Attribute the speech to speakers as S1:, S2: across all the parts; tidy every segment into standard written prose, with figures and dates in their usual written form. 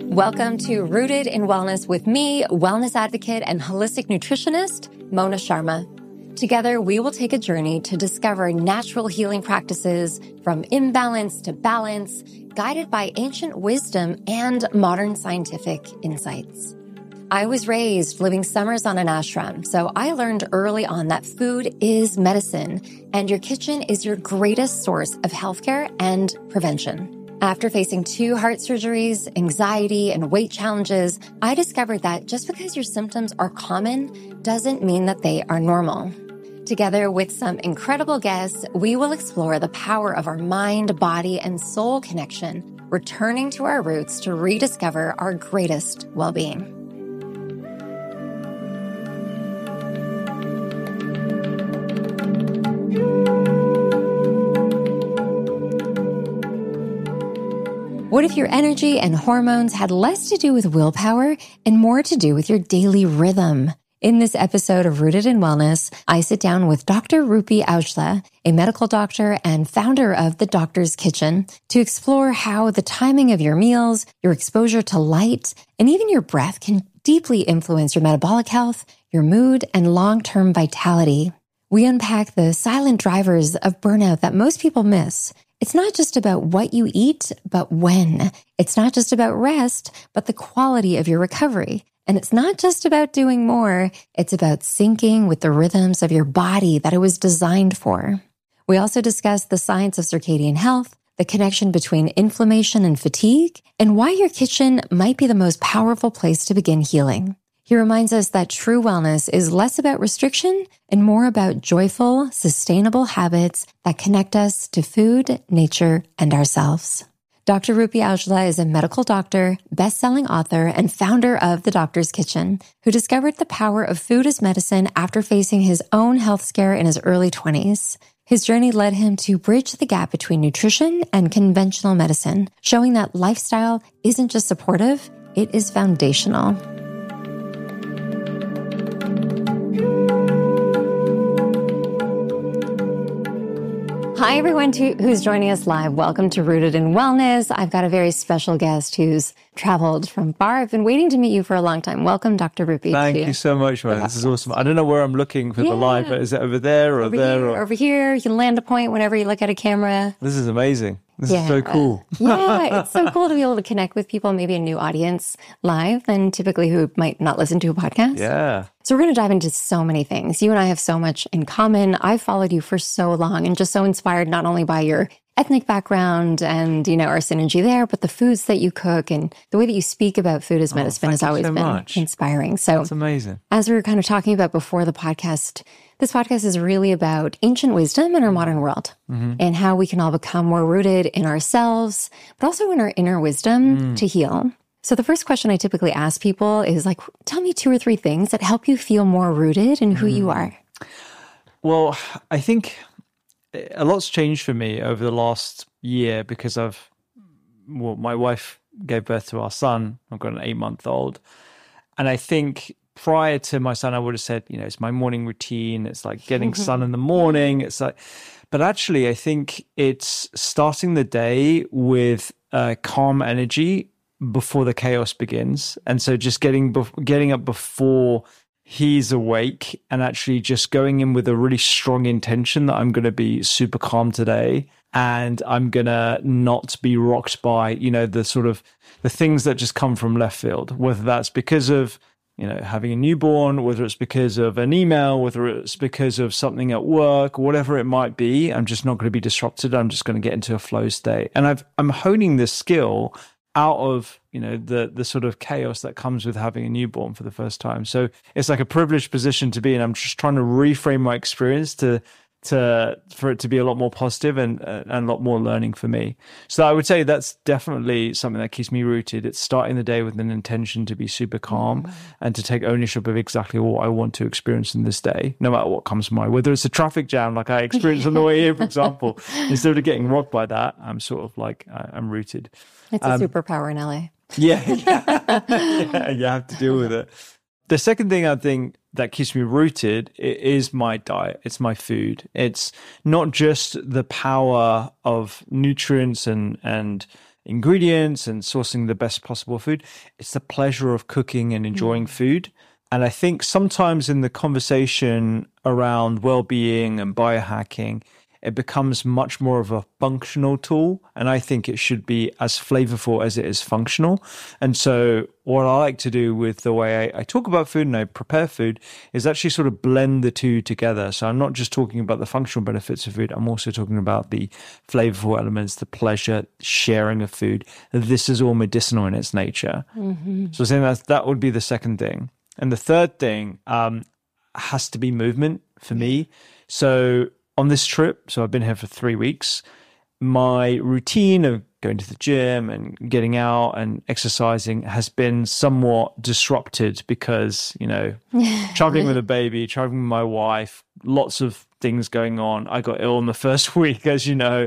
S1: Welcome to Rooted in Wellness with me, wellness advocate and holistic nutritionist, Mona Sharma. Together, we will take a journey to discover natural healing practices from imbalance to balance, guided by ancient wisdom and modern scientific insights. I was raised living summers on an ashram, so I learned early on that food is medicine, and your kitchen is your greatest source of healthcare and prevention. After facing 2 heart surgeries, anxiety, and weight challenges, I discovered that just because your symptoms are common doesn't mean that they are normal. Together with some incredible guests, we will explore the power of our mind, body, and soul connection, returning to our roots to rediscover our greatest well-being. What if your energy and hormones had less to do with willpower and more to do with your daily rhythm? In this episode of Rooted in Wellness, I sit down with Dr. Rupi Aujla, a medical doctor and founder of The Doctor's Kitchen, to explore how the timing of your meals, your exposure to light, and even your breath can deeply influence your metabolic health, your mood, and long-term vitality. We unpack the silent drivers of burnout that most people miss. It's not just about what you eat, but when. It's not just about rest, but the quality of your recovery. And it's not just about doing more. It's about syncing with the rhythms of your body that it was designed for. We also discuss the science of circadian health, the connection between inflammation and fatigue, and why your kitchen might be the most powerful place to begin healing. He reminds us that true wellness is less about restriction and more about joyful, sustainable habits that connect us to food, nature, and ourselves. Dr. Rupi Aujla is a medical doctor, best-selling author, and founder of The Doctor's Kitchen, who discovered the power of food as medicine after facing his own health scare in his early 20s. His journey led him to bridge the gap between nutrition and conventional medicine, showing that lifestyle isn't just supportive, it is foundational. Hi, everyone who's joining us live. Welcome to Rooted in Wellness. I've got a very special guest who's traveled from far. I've been waiting to meet you for a long time. Welcome, Dr. Rupi.
S2: Thank you so much, man. This is awesome. I don't know where I'm looking for the live, but is it over there or there?
S1: Over here. You can land a point whenever you look at a camera.
S2: This is amazing. This is so cool.
S1: Yeah, it's so cool to be able to connect with people, maybe a new audience live than typically who might not listen to a podcast.
S2: Yeah.
S1: So we're going to dive into so many things. You and I have so much in common. I've followed you for so long and just so inspired not only by your ethnic background and, our synergy there, but the foods that you cook and the way that you speak about food as medicine has always been inspiring. So
S2: it's amazing.
S1: As we were kind of talking about before the podcast, this podcast is really about ancient wisdom in our modern world and how we can all become more rooted in ourselves, but also in our inner wisdom to heal. So the first question I typically ask people is tell me 2 or 3 things that help you feel more rooted in who you are.
S2: Well, I think a lot's changed for me over the last year because my wife gave birth to our son. I've got an 8-month-old. And I think prior to my son, I would have said, it's my morning routine. It's like getting sun in the morning. But actually, I think it's starting the day with calm energy before the chaos begins. And so just getting up before he's awake and actually just going in with a really strong intention that I'm going to be super calm today and I'm going to not be rocked by, the sort of the things that just come from left field, whether that's because of, having a newborn, whether it's because of an email, whether it's because of something at work, whatever it might be. I'm just not going to be disrupted. I'm just going to get into a flow state. And I'm honing this skill out of, the sort of chaos that comes with having a newborn for the first time. So it's like a privileged position to be in. I'm just trying to reframe my experience for it to be a lot more positive and a lot more learning for me. So I would say that's definitely something that keeps me rooted. It's starting the day with an intention to be super calm and to take ownership of exactly what I want to experience in this day, no matter what comes my way. Whether it's a traffic jam like I experienced on the way here, for example, instead of getting rocked by that, I'm sort of like, I'm rooted.
S1: It's a superpower in LA.
S2: Yeah, you have to deal with it. The second thing I think that keeps me rooted is my diet. It's my food. It's not just the power of nutrients and ingredients and sourcing the best possible food. It's the pleasure of cooking and enjoying food. And I think sometimes in the conversation around well-being and biohacking, it becomes much more of a functional tool. And I think it should be as flavorful as it is functional. And so what I like to do with the way I talk about food and I prepare food is actually sort of blend the two together. So I'm not just talking about the functional benefits of food. I'm also talking about the flavorful elements, the pleasure, sharing of food. This is all medicinal in its nature. So I think that would be the second thing. And the third thing has to be movement for me. So on this trip, so I've been here for 3 weeks, my routine of going to the gym and getting out and exercising has been somewhat disrupted because, traveling with a baby, traveling with my wife, lots of things going on. I got ill in the first week, as you know.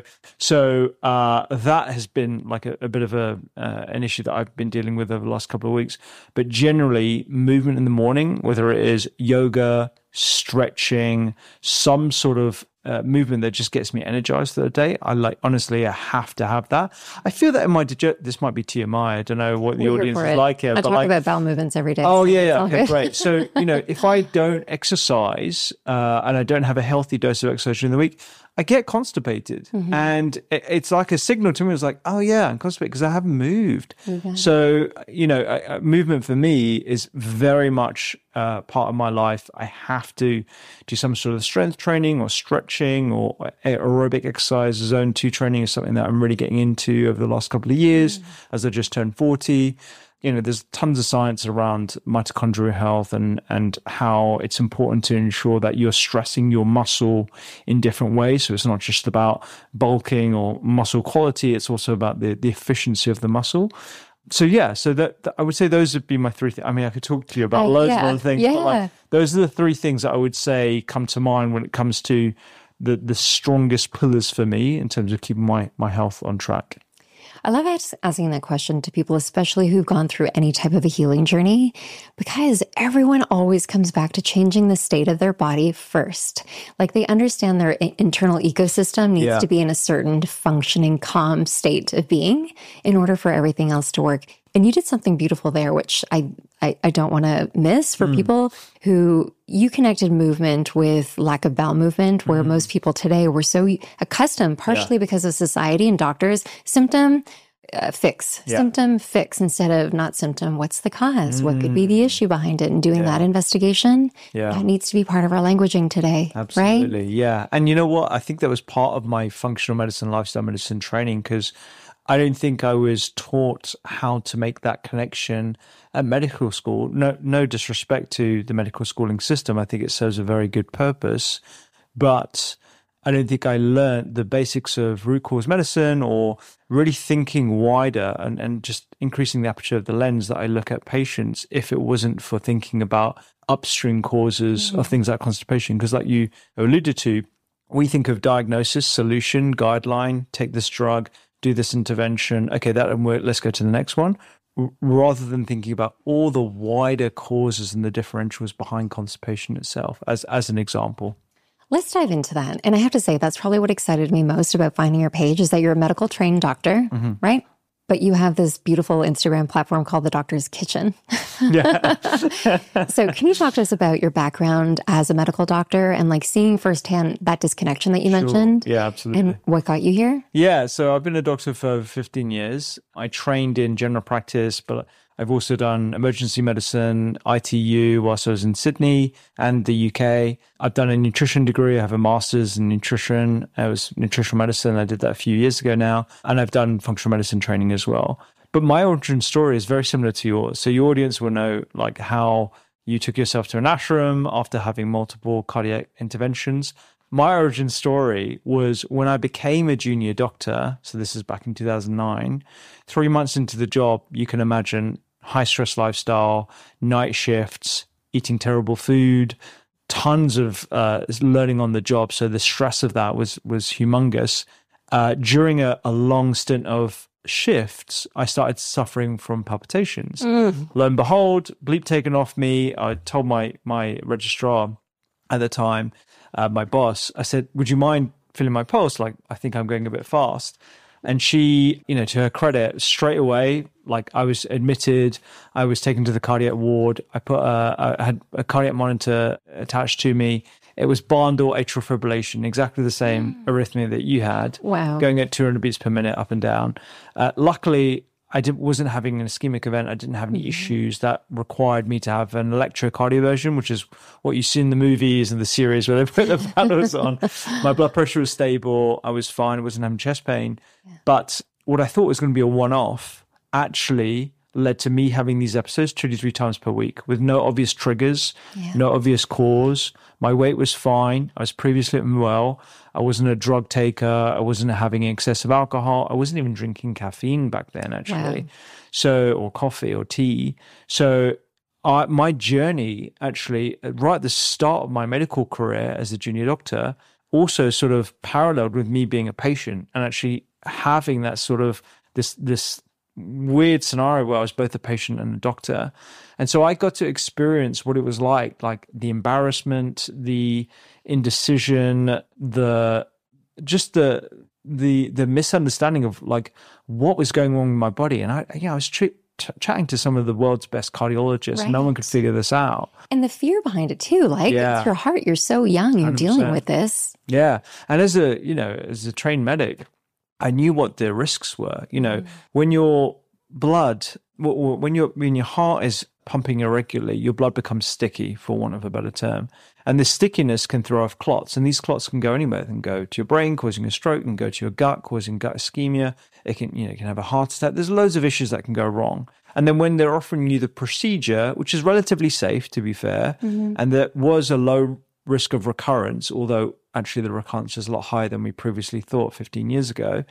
S2: So that has been like a bit of an issue that I've been dealing with over the last couple of weeks. But generally, movement in the morning, whether it is yoga, stretching, some sort of movement that just gets me energized for the day. Honestly, I have to have that. I feel that this might be TMI. I don't know what the audience is like here.
S1: I talk about bowel movements every day.
S2: Oh, yeah. Okay, great. So, if I don't exercise and I don't have a healthy dose of exercise during the week, I get constipated. And it's like a signal to me. It's like, oh, yeah, I'm constipated because I haven't moved. So, movement for me is very much part of my life. I have to do some sort of strength training or stretching or aerobic exercise. Zone 2 training is something that I'm really getting into over the last couple of years as I just turned 40. There's tons of science around mitochondrial health and how it's important to ensure that you're stressing your muscle in different ways. So it's not just about bulking or muscle quality. It's also about the efficiency of the muscle. So that I would say those would be my three things. I mean, I could talk to you about loads of other things, but those are the three things that I would say come to mind when it comes to the strongest pillars for me in terms of keeping my health on track.
S1: I love asking that question to people, especially who've gone through any type of a healing journey, because everyone always comes back to changing the state of their body first. Like they understand their internal ecosystem needs to be in a certain functioning, calm state of being in order for everything else to work. And you did something beautiful there, which I don't want to miss for people who you connected movement with lack of bowel movement, where most people today were so accustomed, partially because of society and doctors, symptom fix instead of not symptom. What's the cause? What could be the issue behind it? And doing that investigation, that needs to be part of our languaging today.
S2: Absolutely.
S1: Right?
S2: Yeah. And you know what? I think that was part of my functional medicine, lifestyle medicine training, because I don't think I was taught how to make that connection at medical school. No disrespect to the medical schooling system. I think it serves a very good purpose, but I don't think I learned the basics of root cause medicine or really thinking wider and just increasing the aperture of the lens that I look at patients if it wasn't for thinking about upstream causes of things like constipation. Because like you alluded to, we think of diagnosis, solution, guideline, take this drug, do this intervention. Okay, that didn't work. Let's go to the next one. Rather than thinking about all the wider causes and the differentials behind constipation itself, as an example.
S1: Let's dive into that. And I have to say, that's probably what excited me most about finding your page is that you're a medical trained doctor, right? But you have this beautiful Instagram platform called The Doctor's Kitchen. So can you talk to us about your background as a medical doctor and like seeing firsthand that disconnection that you mentioned?
S2: Yeah, absolutely.
S1: And what got you here?
S2: Yeah, so I've been a doctor for over 15 years. I trained in general practice, but I've also done emergency medicine, ITU whilst I was in Sydney and the UK. I've done a nutrition degree. I have a master's in nutrition. I was nutritional medicine. I did that a few years ago now. And I've done functional medicine training as well. But my origin story is very similar to yours. So your audience will know like how you took yourself to an ashram after having multiple cardiac interventions. My origin story was when I became a junior doctor. So this is back in 2009. 3 months into the job, you can imagine high stress lifestyle, night shifts, eating terrible food, tons of learning on the job. So the stress of that was humongous. During a long stint of shifts, I started suffering from palpitations. Lo and behold, bleep taken off me. I told my registrar at the time, my boss, I said, would you mind feeling my pulse? Like, I think I'm going a bit fast. And she, to her credit, straight away, like I was admitted, I was taken to the cardiac ward. I had a cardiac monitor attached to me. It was bundle atrial fibrillation, exactly the same arrhythmia that you had.
S1: Wow.
S2: Going at 200 beats per minute up and down. Luckily, I wasn't having an ischemic event. I didn't have any issues that required me to have an electrocardioversion, which is what you see in the movies and the series where they put the paddles on. My blood pressure was stable. I was fine. I wasn't having chest pain. Yeah. But what I thought was going to be a one-off actually led to me having these episodes 2 to 3 times per week with no obvious triggers, no obvious cause. My weight was fine. I was previously well. I wasn't a drug taker. I wasn't having excessive alcohol. I wasn't even drinking caffeine back then, actually. Wow. So, or coffee or tea. So my journey actually, right at the start of my medical career as a junior doctor, also sort of paralleled with me being a patient and actually having that sort of this weird scenario where I was both a patient and a doctor. And so I got to experience what it was like the embarrassment, the indecision, the misunderstanding of like what was going on with my body. And I was chatting to some of the world's best cardiologists. Right. No one could figure this out.
S1: And the fear behind it too, it's your heart. You're so young, you're 100%. Dealing with this.
S2: Yeah. And as a trained medic, I knew what the risks were. When your blood, when your heart is pumping irregularly, your blood becomes sticky, for want of a better term. And this stickiness can throw off clots. And these clots can go anywhere. They can go to your brain, causing a stroke, and go to your gut, causing gut ischemia. It can have a heart attack. There's loads of issues that can go wrong. And then when they're offering you the procedure, which is relatively safe, to be fair, and there was a low risk of recurrence, although actually the recurrence is a lot higher than we previously thought 15 years ago,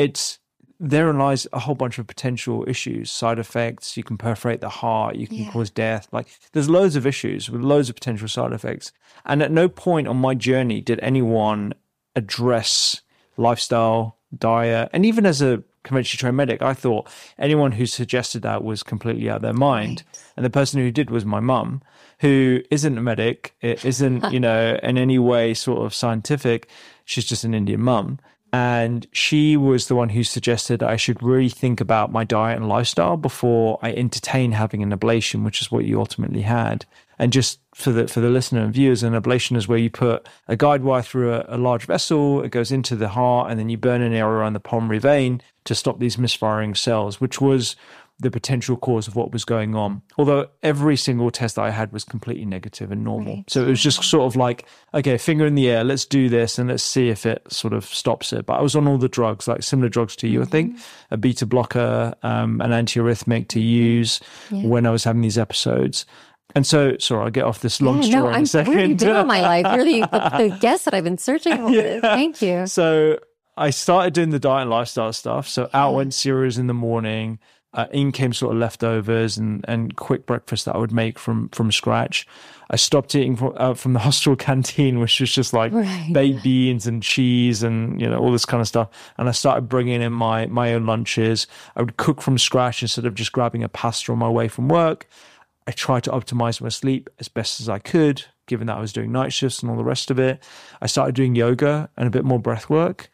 S2: therein lies a whole bunch of potential issues, side effects. You can perforate the heart, you can cause death. There's loads of issues with loads of potential side effects. And at no point on my journey did anyone address lifestyle, diet, and even as a conventionally trained medic, I thought anyone who suggested that was completely out of their mind. Right. And the person who did was my mum, who isn't a medic, isn't, in any way sort of scientific. She's just an Indian mum. And she was the one who suggested I should really think about my diet and lifestyle before I entertain having an ablation, which is what you ultimately had. And just for the listener and viewers, an ablation is where you put a guide wire through a large vessel, it goes into the heart, and then you burn an area around the pulmonary vein to stop these misfiring cells, which was the potential cause of what was going on. Although every single test that I had was completely negative and normal. Right. So it was just sort of like, okay, finger in the air, let's do this and let's see if it sort of stops it. But I was on all the drugs, like similar drugs to you, I think, a beta blocker, an antiarrhythmic to use when I was having these episodes. And so, sorry, I'll get off this long story in a second.
S1: Where have you been all my life? You're the guest that I've been searching for. Thank you.
S2: So I started doing the diet and lifestyle stuff. So out went cereals in the morning. In came sort of leftovers and quick breakfast that I would make from scratch. I stopped eating from the hospital canteen, which was just like baked beans and cheese and all this kind of stuff. And I started bringing in my own lunches. I would cook from scratch instead of just grabbing a pasta on my way from work. I tried to optimize my sleep as best as I could, given that I was doing night shifts and all the rest of it. I started doing yoga and a bit more breath work.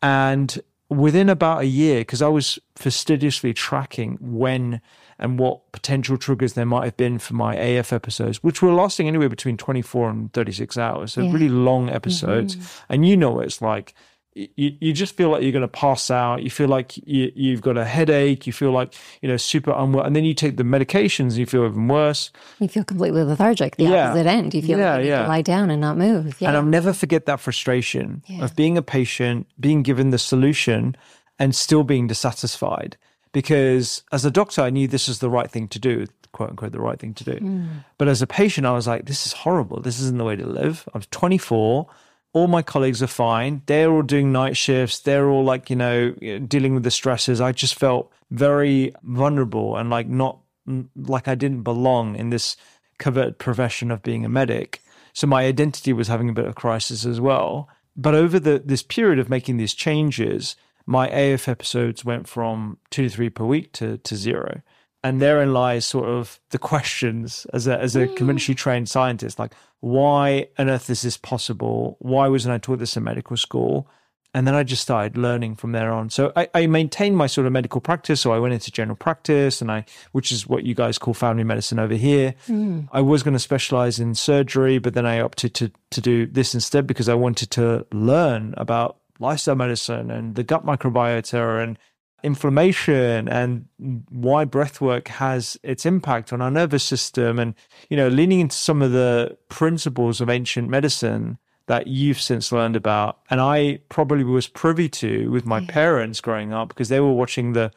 S2: And within about a year, because I was fastidiously tracking when and what potential triggers there might have been for my AF episodes, which were lasting anywhere between 24 and 36 hours. So really long episodes. And you know what it's like. You just feel like you're going to pass out. You feel like you've got a headache. You feel like, super unwell. And then you take the medications and you feel even worse. You
S1: feel completely lethargic, the opposite end. You feel like you need to lie down and not move.
S2: And I'll never forget that frustration of being a patient, being given the solution and still being dissatisfied. Because as a doctor, I knew this is the right thing to do, quote unquote, the right thing to do. But as a patient, I was like, this is horrible. This isn't the way to live. I was 24. All my colleagues are fine. They're all doing night shifts. They're all dealing with the stresses. I just felt very vulnerable and like I didn't belong in this coveted profession of being a medic. So my identity was having a bit of crisis as well. But over this period of making these changes, my AF episodes went from 2 to 3 per week to 0. And therein lies sort of the questions as a conventionally trained scientist, like, why on earth is this possible? Why wasn't I taught this in medical school? And then I just started learning from there on. So I maintained my sort of medical practice. So I went into general practice, which is what you guys call family medicine over here. I was going to specialize in surgery, but then I opted to do this instead because I wanted to learn about lifestyle medicine and the gut microbiota and inflammation and why breathwork has its impact on our nervous system, and leaning into some of the principles of ancient medicine that you've since learned about, and I probably was privy to with my parents growing up because they were watching the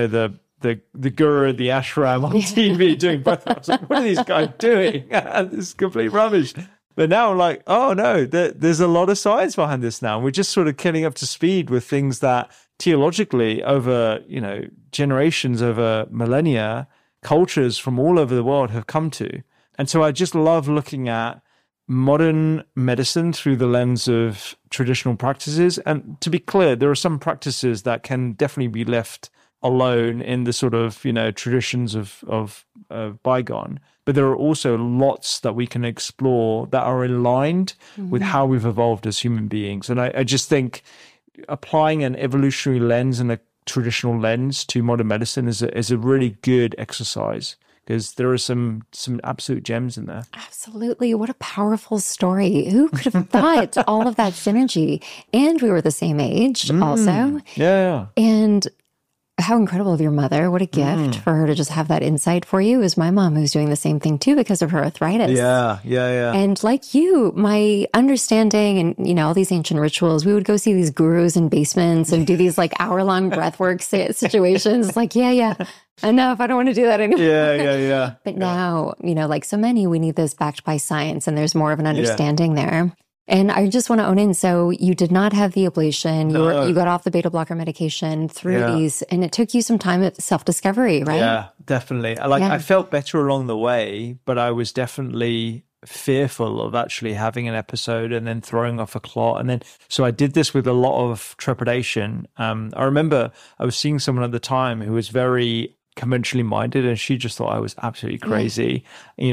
S2: guru, the ashram on TV doing breathwork. I was like, what are these guys doing? This is complete rubbish. But now I'm like, oh no, there's a lot of science behind this now. We're just sort of getting up to speed with things that theologically over, generations, over millennia, cultures from all over the world have come to. And so I just love looking at modern medicine through the lens of traditional practices. And to be clear, there are some practices that can definitely be left alone in the sort of, traditions of bygone. But there are also lots that we can explore that are aligned with how we've evolved as human beings. And I just think applying an evolutionary lens and a traditional lens to modern medicine is a really good exercise, because there are some absolute gems in there.
S1: Absolutely. What a powerful story. Who could have thought all of that synergy? And we were the same age also.
S2: Yeah.
S1: And how incredible of your mother. What a gift for her to just have that insight for you. Is my mom, who's doing the same thing too because of her arthritis.
S2: Yeah.
S1: And like you, my understanding and, all these ancient rituals, we would go see these gurus in basements and do these like hour-long breathwork situations. Like, enough. I don't want to do that anymore.
S2: Yeah.
S1: But now, like so many, we need this backed by science, and there's more of an understanding there. And I just want to own in. So you did not have the ablation. You got off the beta blocker medication through these, and it took you some time at self-discovery, right?
S2: Yeah, definitely. I felt better along the way, but I was definitely fearful of actually having an episode and then throwing off a clot. And then, so I did this with a lot of trepidation. I remember I was seeing someone at the time who was very conventionally minded, and she just thought I was absolutely crazy.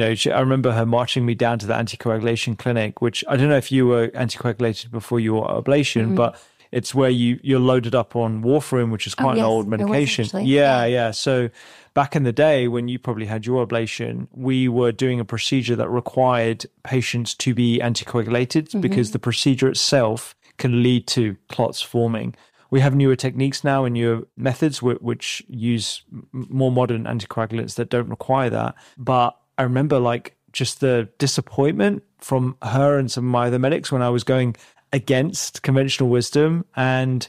S2: I remember her marching me down to the anticoagulation clinic, which I don't know if you were anticoagulated before your ablation, but it's where you're loaded up on warfarin, which is quite an old medication. Yeah. So back in the day when you probably had your ablation, we were doing a procedure that required patients to be anticoagulated because the procedure itself can lead to clots forming. We have newer techniques now and newer methods which use more modern anticoagulants that don't require that. But I remember just the disappointment from her and some of my other medics when I was going against conventional wisdom. And,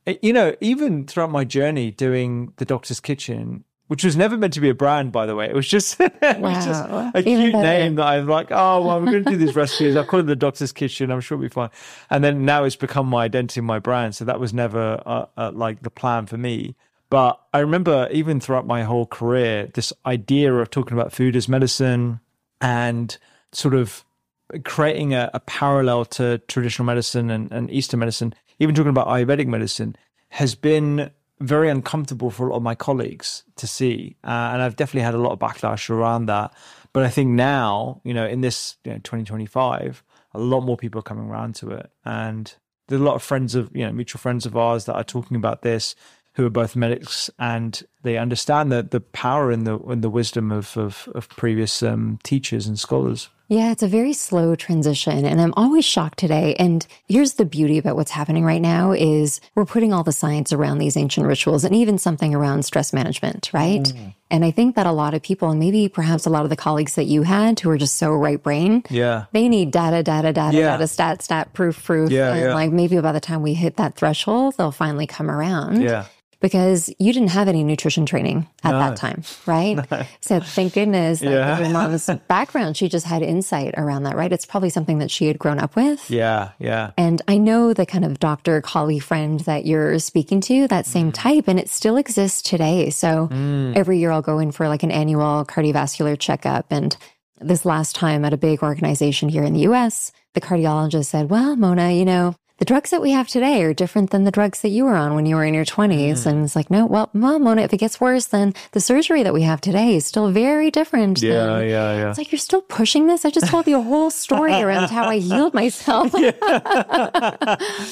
S2: even throughout my journey doing the Doctor's Kitchen, which was never meant to be a brand, by the way. It was just, a cute name that I'm like, oh, well, I'm going to do these recipes. I'll call it the Doctor's Kitchen. I'm sure it'll be fine. And then now it's become my identity, my brand. So that was never the plan for me. But I remember even throughout my whole career, this idea of talking about food as medicine and sort of creating a parallel to traditional medicine and Eastern medicine, even talking about Ayurvedic medicine, has been very uncomfortable for a lot of my colleagues to see. And I've definitely had a lot of backlash around that. But I think now, in this 2025, a lot more people are coming around to it. And there's a lot of friends of, mutual friends of ours that are talking about this, who are both medics, and they understand the power in the wisdom of previous teachers and scholars.
S1: Yeah, it's a very slow transition, and I'm always shocked today. And here's the beauty about what's happening right now is we're putting all the science around these ancient rituals and even something around stress management, right? And I think that a lot of people, and maybe perhaps a lot of the colleagues that you had who are just so right brain, they need data, stat, proof. And maybe by the time we hit that threshold, they'll finally come around.
S2: Yeah.
S1: Because you didn't have any nutrition training at that time, right? No. So thank goodness that your mom's background, she just had insight around that, right? It's probably something that she had grown up with.
S2: Yeah.
S1: And I know the kind of doctor, colleague, friend that you're speaking to, that same type, and it still exists today. So every year I'll go in for an annual cardiovascular checkup. And this last time at a big organization here in the US, the cardiologist said, well, Mona, the drugs that we have today are different than the drugs that you were on when you were in your 20s. And it's like, no, well, Mona, if it gets worse, then the surgery that we have today is still very different.
S2: Yeah.
S1: It's like, you're still pushing this? I just told you a whole story around how I healed myself.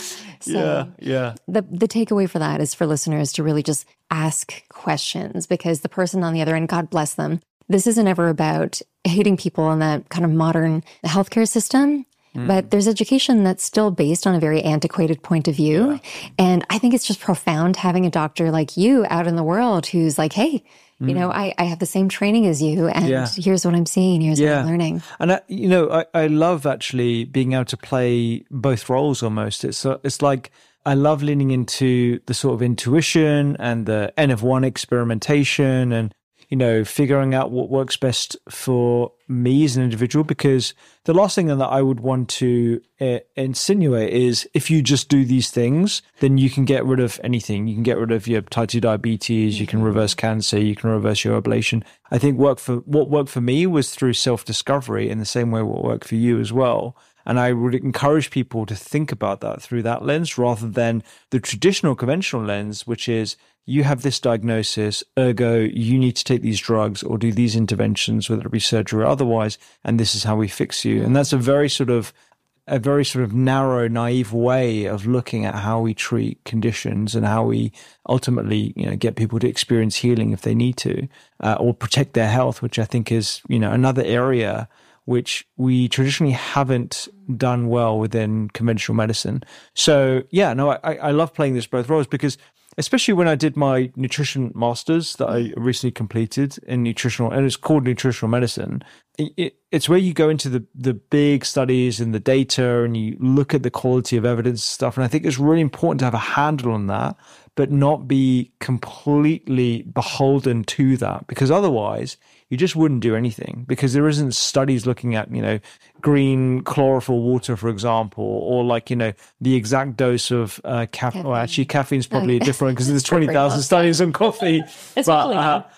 S1: So the takeaway for that is for listeners to really just ask questions, because the person on the other end, God bless them, this isn't ever about hating people in that kind of modern healthcare system. But there's education that's still based on a very antiquated point of view. Yeah. And I think it's just profound having a doctor like you out in the world who's like, hey, you know, I have the same training as you, and here's what I'm seeing, here's what I'm learning.
S2: And, I love actually being able to play both roles almost. It's like I love leaning into the sort of intuition and the N of one experimentation and, figuring out what works best for me as an individual, because the last thing that I would want to insinuate is if you just do these things, then you can get rid of anything. You can get rid of your type 2 diabetes, you can reverse cancer, you can reverse your ablation. I think what worked for me was through self-discovery, in the same way what worked for you as well. And I would encourage people to think about that through that lens rather than the traditional conventional lens, which is you have this diagnosis, ergo you need to take these drugs or do these interventions, whether it be surgery or otherwise, and this is how we fix you. And that's a very sort of narrow, naive way of looking at how we treat conditions and how we ultimately, get people to experience healing if they need to, or protect their health, which I think is, another area which we traditionally haven't done well within conventional medicine. So I love playing this both roles, because especially when I did my nutrition masters that I recently completed in nutritional, and it's called nutritional medicine. It's where you go into the big studies and the data and you look at the quality of evidence and stuff. And I think it's really important to have a handle on that, but not be completely beholden to that, because otherwise you just wouldn't do anything, because there isn't studies looking at, green chlorophyll water, for example, or the exact dose of caffeine. Well, actually, caffeine's probably different because there's 20,000 studies on coffee.
S1: It's
S2: but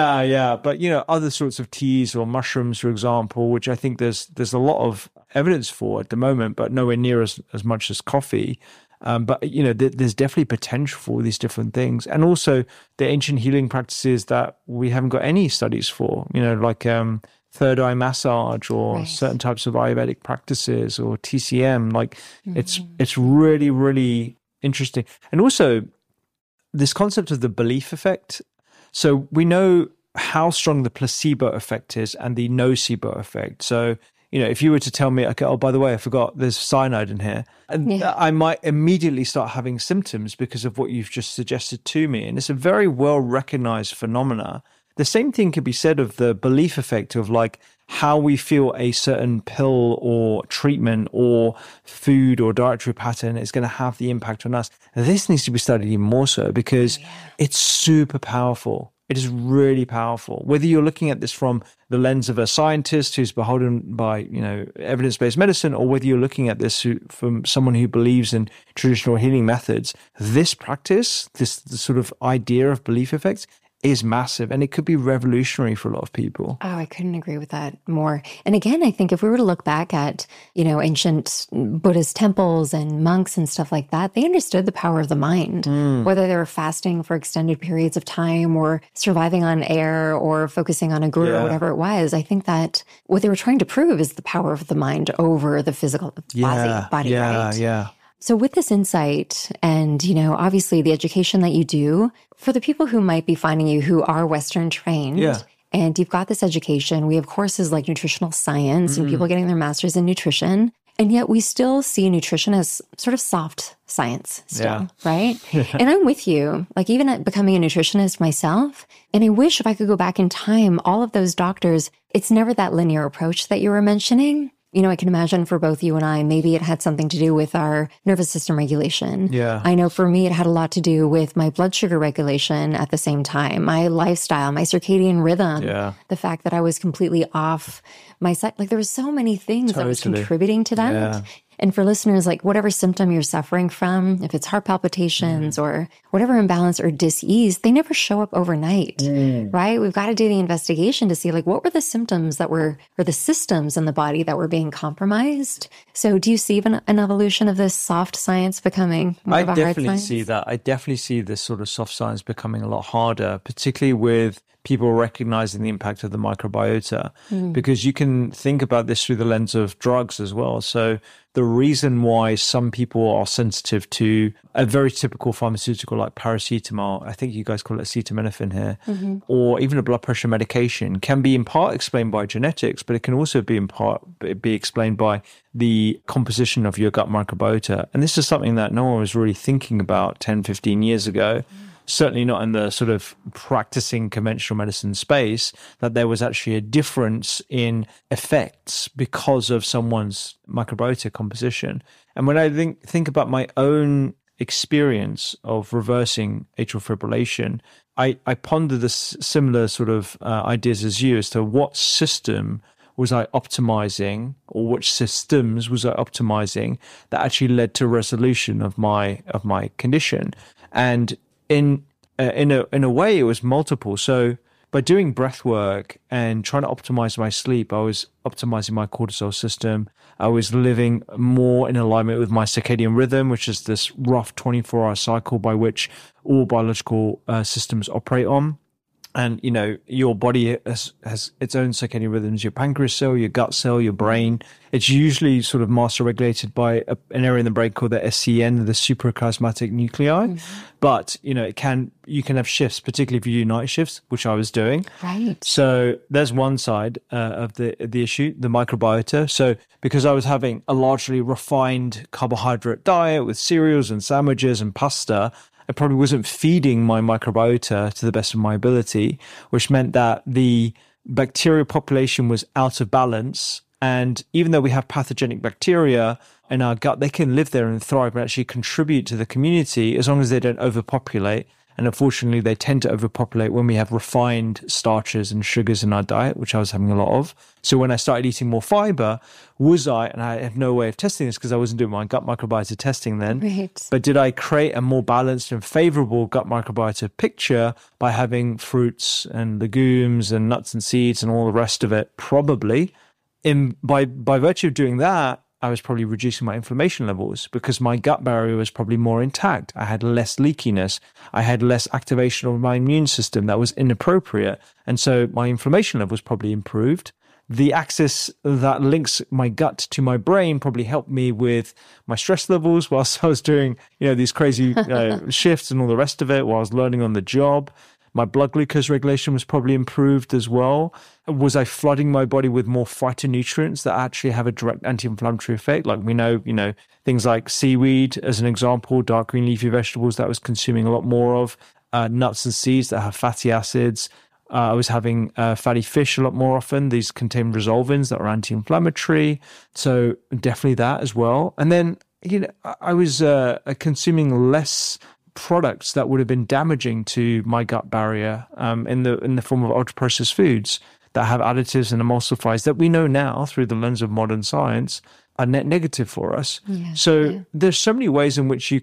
S2: But, other sorts of teas or mushrooms, for example, which I think there's a lot of evidence for at the moment, but nowhere near as much as coffee. But, there's definitely potential for these different things. And also the ancient healing practices that we haven't got any studies for, like third eye massage or certain types of Ayurvedic practices or TCM. It's really, really interesting. And also this concept of the belief effect. So we know how strong the placebo effect is and the nocebo effect. So if you were to tell me, okay, oh, by the way, I forgot there's cyanide in here, and I might immediately start having symptoms because of what you've just suggested to me. And it's a very well recognized phenomena. The same thing could be said of the belief effect of how we feel a certain pill or treatment or food or dietary pattern is going to have the impact on us. This needs to be studied even more so, because it's super powerful. It is really powerful. Whether you're looking at this from the lens of a scientist who's beholden by, evidence-based medicine, or whether you're looking at this from someone who believes in traditional healing methods, this practice, this sort of idea of belief effects is massive, and it could be revolutionary for a lot of people.
S1: Oh, I couldn't agree with that more. And again, I think if we were to look back at, ancient Buddhist temples and monks and stuff like that, they understood the power of the mind, whether they were fasting for extended periods of time or surviving on air or focusing on a guru or whatever it was. I think that what they were trying to prove is the power of the mind over the physical body, right?
S2: Yeah.
S1: So with this insight and, obviously the education that you do, for the people who might be finding you who are Western trained, and you've got this education, we have courses like nutritional science and people getting their masters in nutrition, and yet we still see nutrition as sort of soft science still, right? And I'm with you, even at becoming a nutritionist myself, and I wish if I could go back in time, all of those doctors, it's never that linear approach that you were mentioning. I can imagine for both you and I, maybe it had something to do with our nervous system regulation.
S2: Yeah.
S1: I know for me, it had a lot to do with my blood sugar regulation at the same time, my lifestyle, my circadian rhythm, the fact that I was completely off my side. There were so many things that was contributing to that. Yeah. And for listeners, whatever symptom you're suffering from, if it's heart palpitations or whatever imbalance or dis-ease, they never show up overnight, right? We've got to do the investigation to see what were the symptoms or the systems in the body that were being compromised. So do you see an evolution of this soft science becoming more of a hard science?
S2: I definitely see that. I definitely see this sort of soft science becoming a lot harder, particularly with people recognizing the impact of the microbiota, because you can think about this through the lens of drugs as well. So the reason why some people are sensitive to a very typical pharmaceutical like paracetamol, I think you guys call it acetaminophen here, or even a blood pressure medication, can be in part explained by genetics, but it can also be in part be explained by the composition of your gut microbiota. And this is something that no one was really thinking about 10, 15 years ago. Certainly not in the sort of practicing conventional medicine space, that there was actually a difference in effects because of someone's microbiota composition. And when I think about my own experience of reversing atrial fibrillation, I ponder this similar sort of ideas as you as to what system was I optimizing, or which systems was I optimizing that actually led to resolution of my condition. And in a way, it was multiple. So by doing breath work and trying to optimize my sleep, I was optimizing my cortisol system. I was living more in alignment with my circadian rhythm, which is this rough 24-hour cycle by which all biological systems operate on. And, you know, your body has its own circadian rhythms, your pancreas cell, your gut cell, your brain. It's usually sort of master regulated by an area in the brain called the SCN, the suprachiasmatic nuclei. But, you know, you can have shifts, particularly if you do night shifts, which I was doing.
S1: Right.
S2: So there's one side of the issue, the microbiota. So because I was having a largely refined carbohydrate diet with cereals and sandwiches and pasta, I probably wasn't feeding my microbiota to the best of my ability, which meant that the bacterial population was out of balance. And even though we have pathogenic bacteria in our gut, they can live there and thrive and actually contribute to the community as long as they don't overpopulate. And unfortunately, they tend to overpopulate when we have refined starches and sugars in our diet, which I was having a lot of. So when I started eating more fiber, and I have no way of testing this because I wasn't doing my gut microbiota testing then,
S1: right.
S2: But did I create a more balanced and favorable gut microbiota picture by having fruits and legumes and nuts and seeds and all the rest of it? Probably. By virtue of doing that, I was probably reducing my inflammation levels because my gut barrier was probably more intact. I had less leakiness. I had less activation of my immune system that was inappropriate. And so my inflammation levels probably improved. The axis that links my gut to my brain probably helped me with my stress levels whilst I was doing, you know, these crazy shifts and all the rest of it while I was learning on the job. My blood glucose regulation was probably improved as well. Was I flooding my body with more phytonutrients that actually have a direct anti-inflammatory effect? Like we know, you know, things like seaweed, as an example, dark green leafy vegetables that I was consuming a lot more of, nuts and seeds that have fatty acids. I was having fatty fish a lot more often. These contain resolvins that are anti-inflammatory. So definitely that as well. And then, you know, I was consuming less products that would have been damaging to my gut barrier in the form of ultra-processed foods that have additives and emulsifiers that we know now through the lens of modern science are net negative for us. There's so many ways in which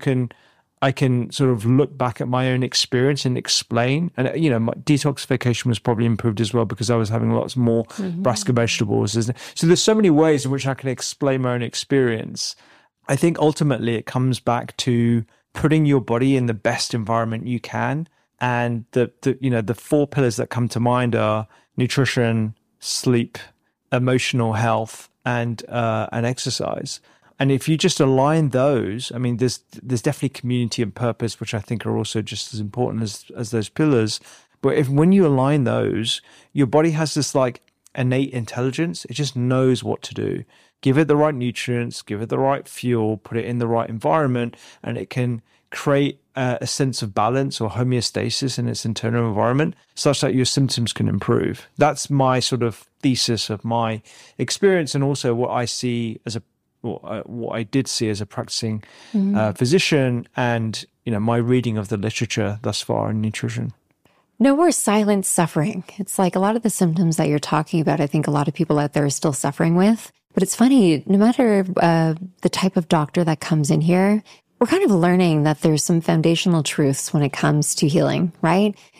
S2: I can sort of look back at my own experience and explain. And, you know, my detoxification was probably improved as well because I was having lots more brassica vegetables. So there's so many ways in which I can explain my own experience. I think ultimately it comes back to putting your body in the best environment you can. And the four pillars that come to mind are nutrition, sleep, emotional health, and exercise. And if you just align those, I mean, there's definitely community and purpose, which I think are also just as important as those pillars. But when you align those, your body has this like innate intelligence. It just knows what to do. Give it the right nutrients, give it the right fuel, put it in the right environment, and it can create a sense of balance or homeostasis in its internal environment such that your symptoms can improve. That's my sort of thesis of my experience, and also what I see as what I did see as a practicing physician, and, you know, my reading of the literature thus far in nutrition.
S1: No more silent suffering. It's like a lot of the symptoms that you're talking about, I think a lot of people out there are still suffering with. But it's funny, no matter the type of doctor that comes in here, we're kind of learning that there's some foundational truths when it comes to healing, right?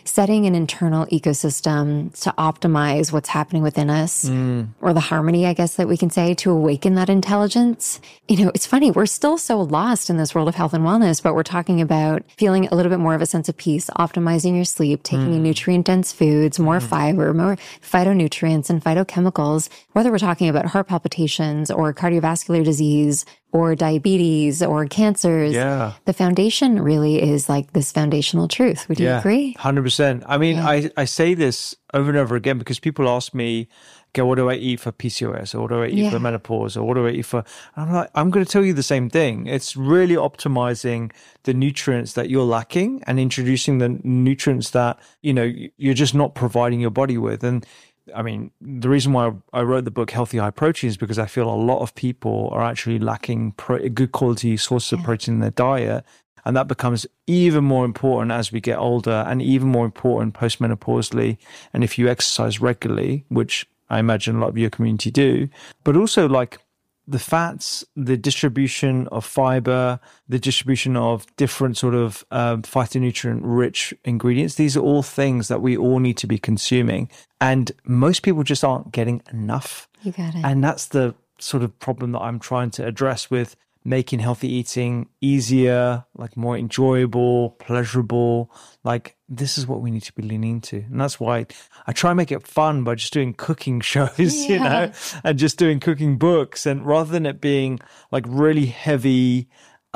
S1: setting an internal ecosystem to optimize what's happening within us, or the harmony, I guess that we can say, to awaken that intelligence. You know, it's funny, we're still so lost in this world of health and wellness, but we're talking about feeling a little bit more of a sense of peace, optimizing your sleep, taking in nutrient-dense foods, more fiber, more phytonutrients and phytochemicals, whether we're talking about heart palpitations or cardiovascular disease or diabetes or cancers.
S2: Yeah.
S1: The foundation really is like this foundational truth. Would you agree?
S2: 100%. I mean, I say this over and over again because people ask me, okay, what do I eat for PCOS? Or what do I eat for menopause? Or what do I eat for... I'm like, I'm going to tell you the same thing. It's really optimizing the nutrients that you're lacking and introducing the nutrients that, you know, you're just not providing your body with. And I mean, the reason why I wrote the book Healthy High Protein is because I feel a lot of people are actually lacking good quality sources of protein in their diet. And that becomes even more important as we get older and even more important postmenopausally. And if you exercise regularly, which I imagine a lot of your community do, but also like the fats, the distribution of fiber, the distribution of different sort of phytonutrient-rich ingredients. These are all things that we all need to be consuming. And most people just aren't getting enough.
S1: You got it.
S2: And that's the sort of problem that I'm trying to address with making healthy eating easier, like more enjoyable, pleasurable. Like this is what we need to be leaning into. And that's why I try and make it fun by just doing cooking shows, you know, and just doing cooking books. And rather than it being like really heavy,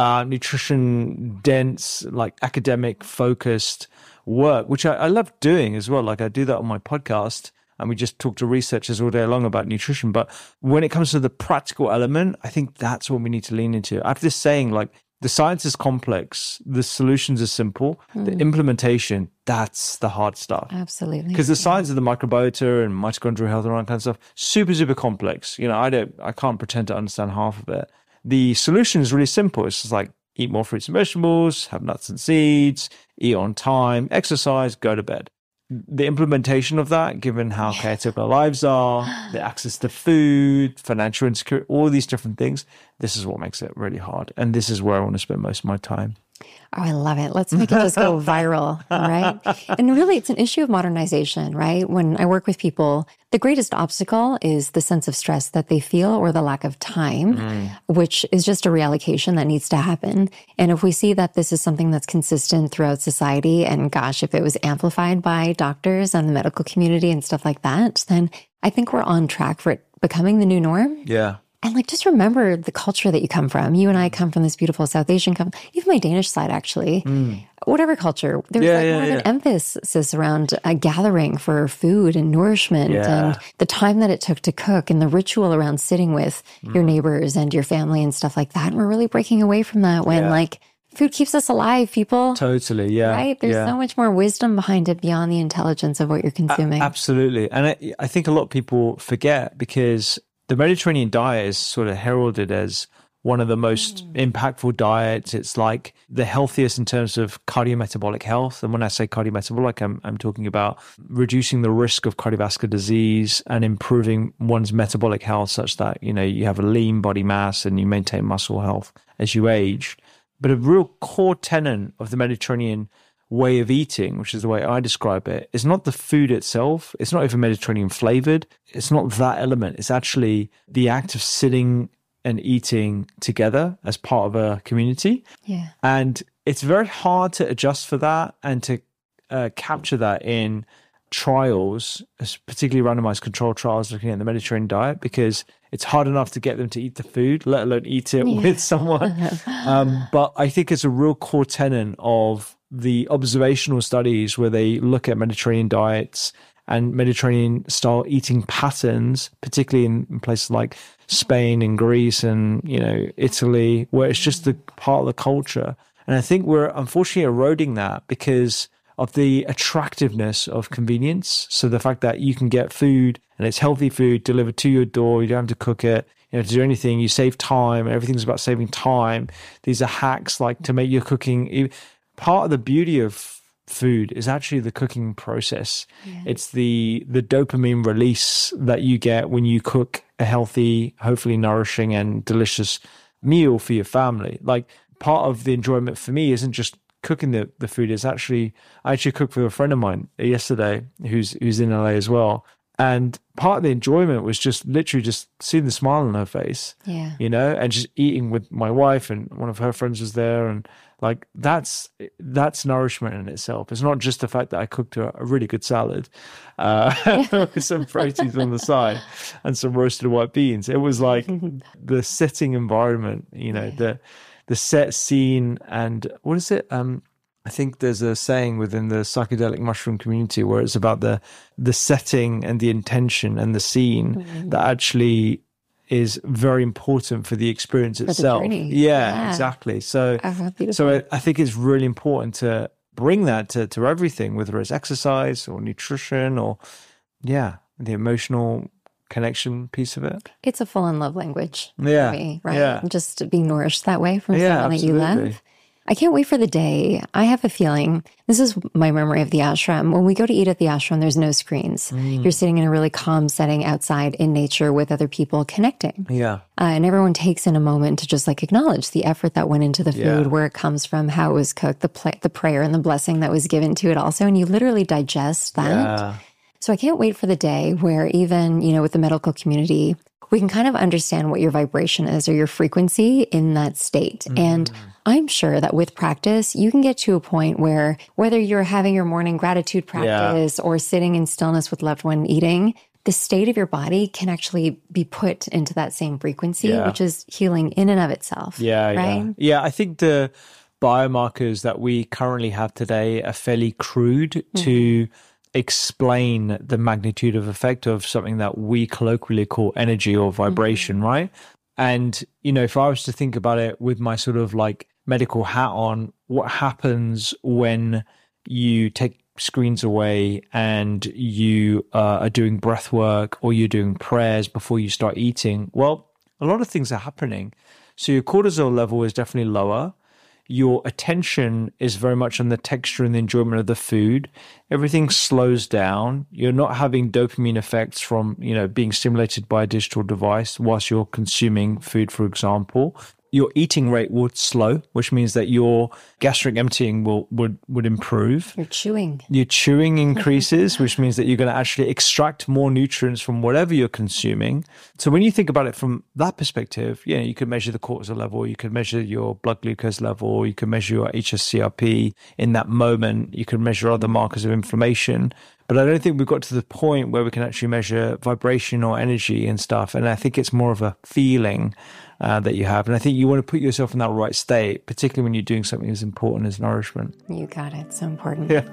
S2: nutrition dense, like academic focused work, which I love doing as well. Like I do that on my podcast. And we just talk to researchers all day long about nutrition. But when it comes to the practical element, I think that's what we need to lean into. I have this saying, like, the science is complex, the solutions are simple, the implementation, that's the hard stuff.
S1: Absolutely.
S2: Because the science of the microbiota and mitochondrial health and all that kind of stuff, super, super complex. You know, I can't pretend to understand half of it. The solution is really simple. It's just like, eat more fruits and vegetables, have nuts and seeds, eat on time, exercise, go to bed. The implementation of that, given how chaotic our lives are, the access to food, financial insecurity, all these different things, this is what makes it really hard. And this is where I want to spend most of my time.
S1: Oh, I love it. Let's make it just go viral, right? And really, it's an issue of modernization, right? When I work with people, the greatest obstacle is the sense of stress that they feel or the lack of time, which is just a reallocation that needs to happen. And if we see that this is something that's consistent throughout society, and gosh, if it was amplified by doctors and the medical community and stuff like that, then I think we're on track for it becoming the new norm.
S2: Yeah.
S1: And like, just remember the culture that you come from. You and I come from this beautiful South Asian, even my Danish side, actually. Whatever culture, there's more of an emphasis around a gathering for food and nourishment and the time that it took to cook and the ritual around sitting with your neighbors and your family and stuff like that. And we're really breaking away from that when like food keeps us alive, people.
S2: Totally, yeah.
S1: Right? There's so much more wisdom behind it beyond the intelligence of what you're consuming.
S2: Absolutely. And I think a lot of people forget because the Mediterranean diet is sort of heralded as one of the most impactful diets. It's like the healthiest in terms of cardiometabolic health. And when I say cardiometabolic, I'm talking about reducing the risk of cardiovascular disease and improving one's metabolic health such that, you know, you have a lean body mass and you maintain muscle health as you age. But a real core tenet of the Mediterranean way of eating, which is the way I describe it, is not the food itself. It's not even Mediterranean flavored. It's not that element. It's actually the act of sitting and eating together as part of a community.
S1: Yeah.
S2: And it's very hard to adjust for that and to capture that in trials, particularly randomized controlled trials looking at the Mediterranean diet, because it's hard enough to get them to eat the food, let alone eat it with someone. But I think it's a real core tenet of the observational studies where they look at Mediterranean diets and Mediterranean style eating patterns, particularly in places like Spain and Greece and, you know, Italy, where it's just the part of the culture. And I think we're unfortunately eroding that because of the attractiveness of convenience. So the fact that you can get food and it's healthy food delivered to your door, you don't have to cook it, you know, to do anything, you save time, everything's about saving time. These are hacks like to make your cooking. Part of the beauty of food is actually the cooking process. It's the dopamine release that you get when you cook a healthy, hopefully nourishing and delicious meal for your family. Like part of the enjoyment for me isn't just cooking the food is I actually cooked for a friend of mine yesterday who's in LA as well. And part of the enjoyment was just literally just seeing the smile on her face, and just eating with my wife, and one of her friends was there. And like, that's nourishment in itself. It's not just the fact that I cooked her a really good salad with some proteins on the side and some roasted white beans. It was like the setting environment, the set scene. And what is it? I think there's a saying within the psychedelic mushroom community where it's about the setting and the intention and the scene that actually is very important for the experience itself. Yeah, exactly. So, I think it's really important to bring that to everything, whether it's exercise or nutrition or, the emotional connection piece of it.
S1: It's a full-on love language.
S2: Yeah.
S1: For me, right?
S2: Yeah.
S1: Just being nourished that way from someone that you love. I can't wait for the day. I have a feeling, this is my memory of the ashram. When we go to eat at the ashram, there's no screens. You're sitting in a really calm setting outside in nature with other people connecting.
S2: Yeah.
S1: And everyone takes in a moment to just like acknowledge the effort that went into the food, where it comes from, how it was cooked, the prayer and the blessing that was given to it also. And you literally digest that. Yeah. So I can't wait for the day where even, with the medical community, we can kind of understand what your vibration is or your frequency in that state. And I'm sure that with practice, you can get to a point where whether you're having your morning gratitude practice or sitting in stillness with loved one eating, the state of your body can actually be put into that same frequency, which is healing in and of itself. Right?
S2: Yeah, I think the biomarkers that we currently have today are fairly crude to explain the magnitude of effect of something that we colloquially call energy or vibration, right? And, if I was to think about it with my sort of like medical hat on, what happens when you take screens away and you are doing breath work or you're doing prayers before you start eating? Well, a lot of things are happening. So your cortisol level is definitely lower. Your attention is very much on the texture and the enjoyment of the food. Everything slows down. You're not having dopamine effects from, being stimulated by a digital device whilst you're consuming food, for example. Your eating rate would slow, which means that your gastric emptying would improve.
S1: Your
S2: chewing increases, which means that you're going to actually extract more nutrients from whatever you're consuming. So when you think about it from that perspective, you could measure the cortisol level, you could measure your blood glucose level, you could measure your hsCRP in that moment, you could measure other markers of inflammation. But I don't think we've got to the point where we can actually measure vibration or energy and stuff. And I think it's more of a feeling that you have. And I think you want to put yourself in that right state, particularly when you're doing something as important as nourishment.
S1: You got it. So important.
S2: Yeah.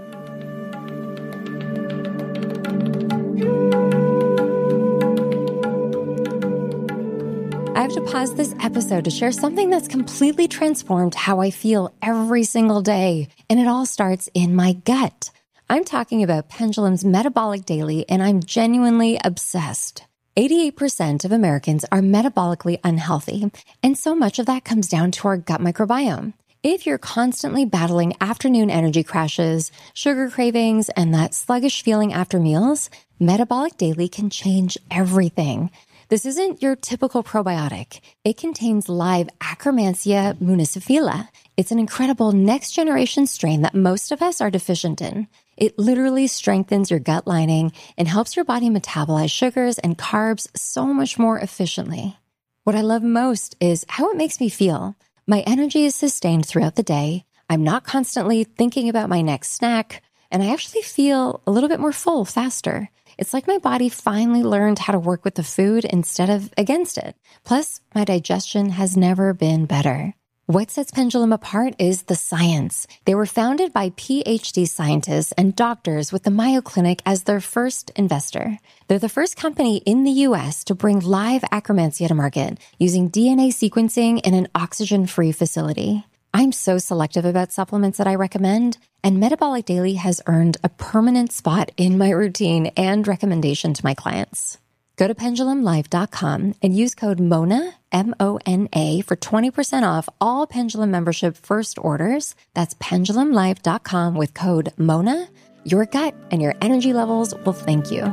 S1: I have to pause this episode to share something that's completely transformed how I feel every single day. And it all starts in my gut. I'm talking about Pendulum's Metabolic Daily, and I'm genuinely obsessed. 88% of Americans are metabolically unhealthy, and so much of that comes down to our gut microbiome. If you're constantly battling afternoon energy crashes, sugar cravings, and that sluggish feeling after meals, Metabolic Daily can change everything. This isn't your typical probiotic. It contains live Akkermansia muciniphila. It's an incredible next-generation strain that most of us are deficient in. It literally strengthens your gut lining and helps your body metabolize sugars and carbs so much more efficiently. What I love most is how it makes me feel. My energy is sustained throughout the day. I'm not constantly thinking about my next snack, and I actually feel a little bit more full faster. It's like my body finally learned how to work with the food instead of against it. Plus, my digestion has never been better. What sets Pendulum apart is the science. They were founded by PhD scientists and doctors with the Mayo Clinic as their first investor. They're the first company in the U.S. to bring live Akkermansia to market using DNA sequencing in an oxygen-free facility. I'm so selective about supplements that I recommend, and Metabolic Daily has earned a permanent spot in my routine and recommendation to my clients. Go to pendulumlife.com and use code MONA, M-O-N-A, for 20% off all Pendulum membership first orders. That's pendulumlife.com with code MONA. Your gut and your energy levels will thank you.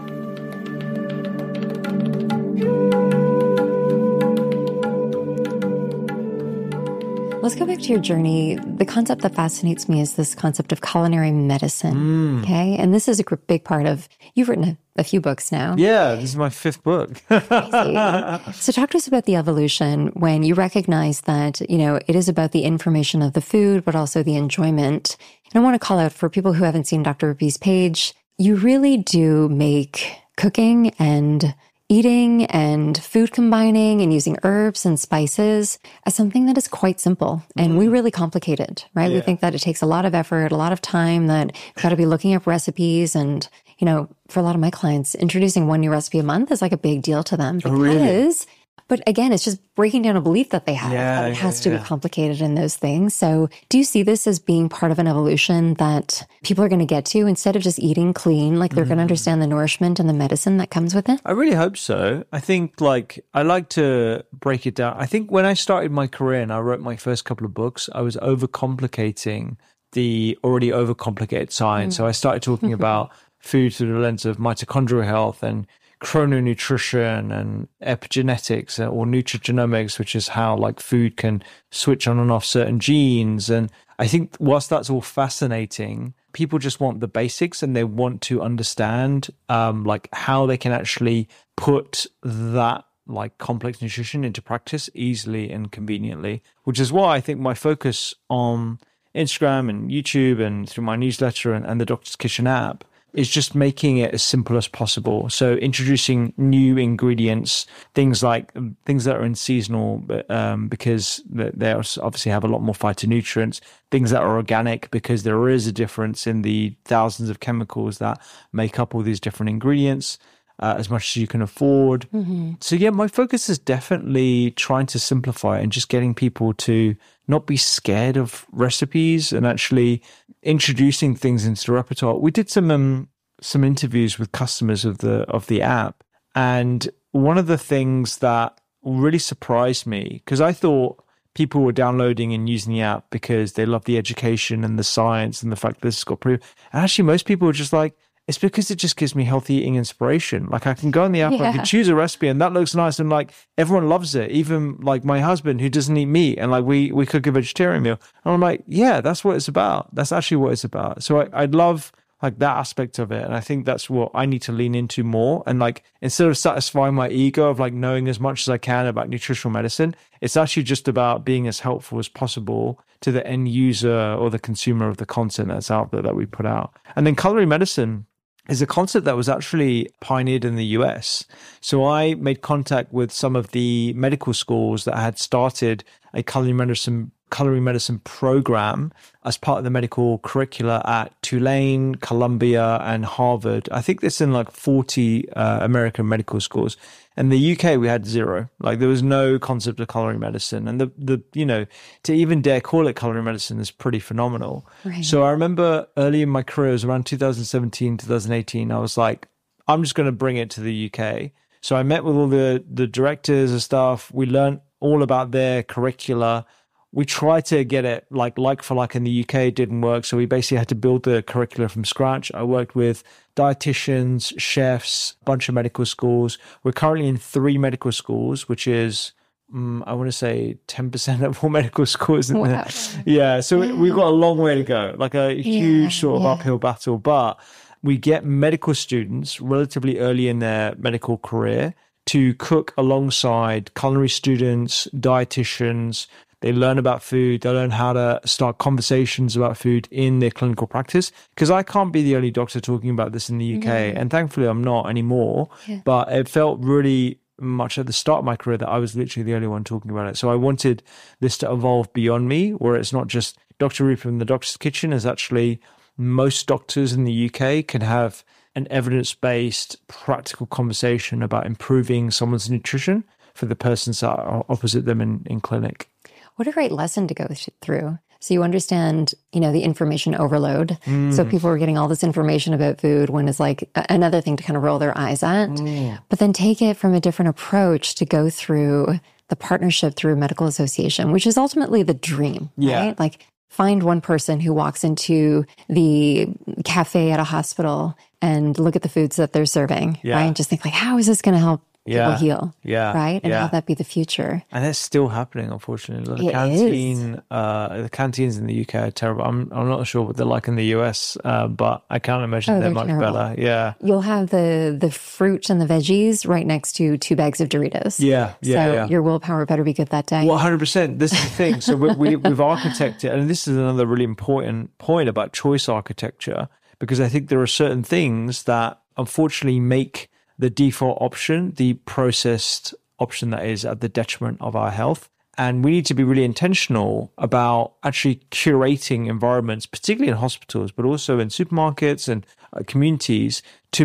S1: Let's go back to your journey. The concept that fascinates me is this concept of culinary medicine. Okay. And this is a big part of, you've written a few books now.
S2: Yeah, this is my 5th book.
S1: So talk to us about the evolution when you recognize that, it is about the information of the food, but also the enjoyment. And I want to call out for people who haven't seen Dr. Rupi's page, you really do make cooking and eating and food combining and using herbs and spices as something that is quite simple. And we really complicate it, right? Yeah. We think that it takes a lot of effort, a lot of time, that we've got to be looking up recipes. And, for a lot of my clients, introducing one new recipe a month is like a big deal to them. Because, really? But again, it's just breaking down a belief that they have. That it has to be complicated in those things. So do you see this as being part of an evolution that people are going to get to instead of just eating clean? Like they're going to understand the nourishment and the medicine that comes with it?
S2: I really hope so. I think I like to break it down. I think when I started my career and I wrote my first couple of books, I was overcomplicating the already overcomplicated science. So I started talking about food through the lens of mitochondrial health and chrononutrition and epigenetics or nutrigenomics, which is how food can switch on and off certain genes. And I think whilst that's all fascinating, people just want the basics and they want to understand how they can actually put that complex nutrition into practice easily and conveniently, which is why I think my focus on Instagram and YouTube and through my newsletter and the Doctor's Kitchen app is just making it as simple as possible. So introducing new ingredients, things that are in seasonal, because they obviously have a lot more phytonutrients, things that are organic because there is a difference in the thousands of chemicals that make up all these different ingredients, as much as you can afford. So yeah, my focus is definitely trying to simplify and just getting people to not be scared of recipes and actually introducing things into the repertoire. We did some interviews with customers of the app, and one of the things that really surprised me, because I thought people were downloading and using the app because they love the education and the science and the fact that this has got proof. And actually, most people were just like, it's because it just gives me healthy eating inspiration. I can go on the app, I can choose a recipe and that looks nice. And everyone loves it. Even my husband who doesn't eat meat, and we cook a vegetarian meal. And I'm like, yeah, that's what it's about. That's actually what it's about. So I love that aspect of it. And I think that's what I need to lean into more. And instead of satisfying my ego of knowing as much as I can about nutritional medicine, it's actually just about being as helpful as possible to the end user or the consumer of the content that's out there that we put out. And then culinary medicine is a concept that was actually pioneered in the US. So I made contact with some of the medical schools that had started a culinary medicine program as part of the medical curricula at Tulane, Columbia, and Harvard. I think it's in 40 American medical schools. In the UK, we had 0. There was no concept of culinary medicine. And to even dare call it culinary medicine is pretty phenomenal. Right. So I remember early in my career, it was around 2017, 2018, I was like, I'm just going to bring it to the UK. So I met with all the directors and stuff. We learned all about their curricula. We tried to get it like for like in the UK, it didn't work. So we basically had to build the curricula from scratch. I worked with dietitians, chefs, a bunch of medical schools. We're currently in 3 medical schools, which is, I want to say 10% of all medical schools.
S1: Wow.
S2: Yeah. So we've got a long way to go, a huge sort of uphill battle. But we get medical students relatively early in their medical career to cook alongside culinary students, dietitians. They learn about food. They learn how to start conversations about food in their clinical practice. Because I can't be the only doctor talking about this in the UK. And thankfully, I'm not anymore. Yeah. But it felt really much at the start of my career that I was literally the only one talking about it. So I wanted this to evolve beyond me, where it's not just Dr. Rupi from the Doctor's Kitchen. Is actually most doctors in the UK can have an evidence-based, practical conversation about improving someone's nutrition for the persons that are opposite them in clinic.
S1: What a great lesson to go through. So you understand, the information overload. So people are getting all this information about food when it's another thing to kind of roll their eyes at. But then take it from a different approach to go through the partnership through a medical association, which is ultimately the dream, right? Find one person who walks into the cafe at a hospital and look at the foods that they're serving, right? And just think how is this going to help people heal.
S2: Yeah.
S1: Right? And have that be the future.
S2: And that's still happening, unfortunately. The canteens in the UK are terrible. I'm not sure what they're like in the US, but I can't imagine they're much terrible. Better. Yeah.
S1: You'll have the fruit and the veggies right next to 2 bags of Doritos.
S2: So
S1: your willpower better be good that day.
S2: 100%. This is the thing. So we've architected, and this is another really important point about choice architecture, because I think there are certain things that unfortunately make the default option, the processed option, that is at the detriment of our health. And we need to be really intentional about actually curating environments, particularly in hospitals, but also in supermarkets and communities,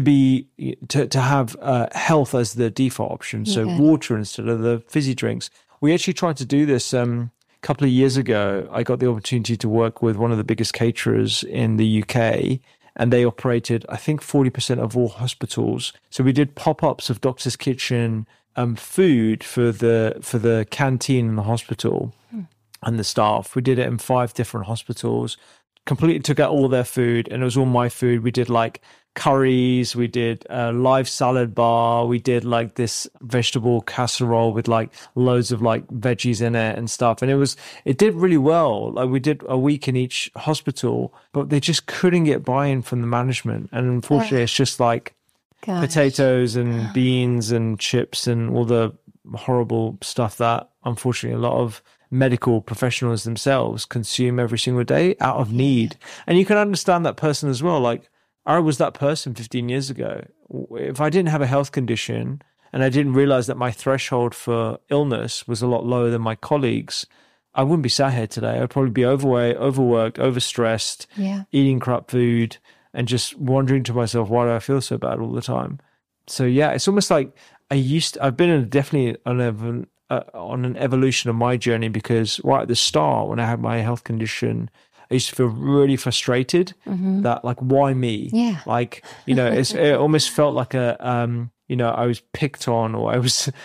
S2: to have health as the default option. So water instead of the fizzy drinks. We actually tried to do this a couple of years ago. I got the opportunity to work with one of the biggest caterers in the UK. And they operated, I think, 40% of all hospitals. So we did pop-ups of Doctor's Kitchen food for the canteen in the hospital and the staff. We did it in 5 different hospitals. Completely took out all their food, and it was all my food. We did like curries, we did a live salad bar, we did like this vegetable casserole with like loads of like veggies in it and stuff, and it did really well. Like we did a week in each hospital, but they just couldn't get buy-in from the management, and unfortunately it's just like potatoes and beans and chips and all the horrible stuff that unfortunately a lot of medical professionals themselves consume every single day out of need. And you can understand that person as well. Like, I was that person 15 years ago. If I didn't have a health condition and I didn't realize that my threshold for illness was a lot lower than my colleagues, I wouldn't be sat here today. I'd probably be overweight, overworked, overstressed, eating crap food, and just wondering to myself, why do I feel so bad all the time? So yeah, it's almost like I've been definitely on an evolution of my journey, because right at the start, when I had my health condition, I used to feel really frustrated that, like, why me?
S1: Yeah.
S2: Like, it almost felt like I was picked on, or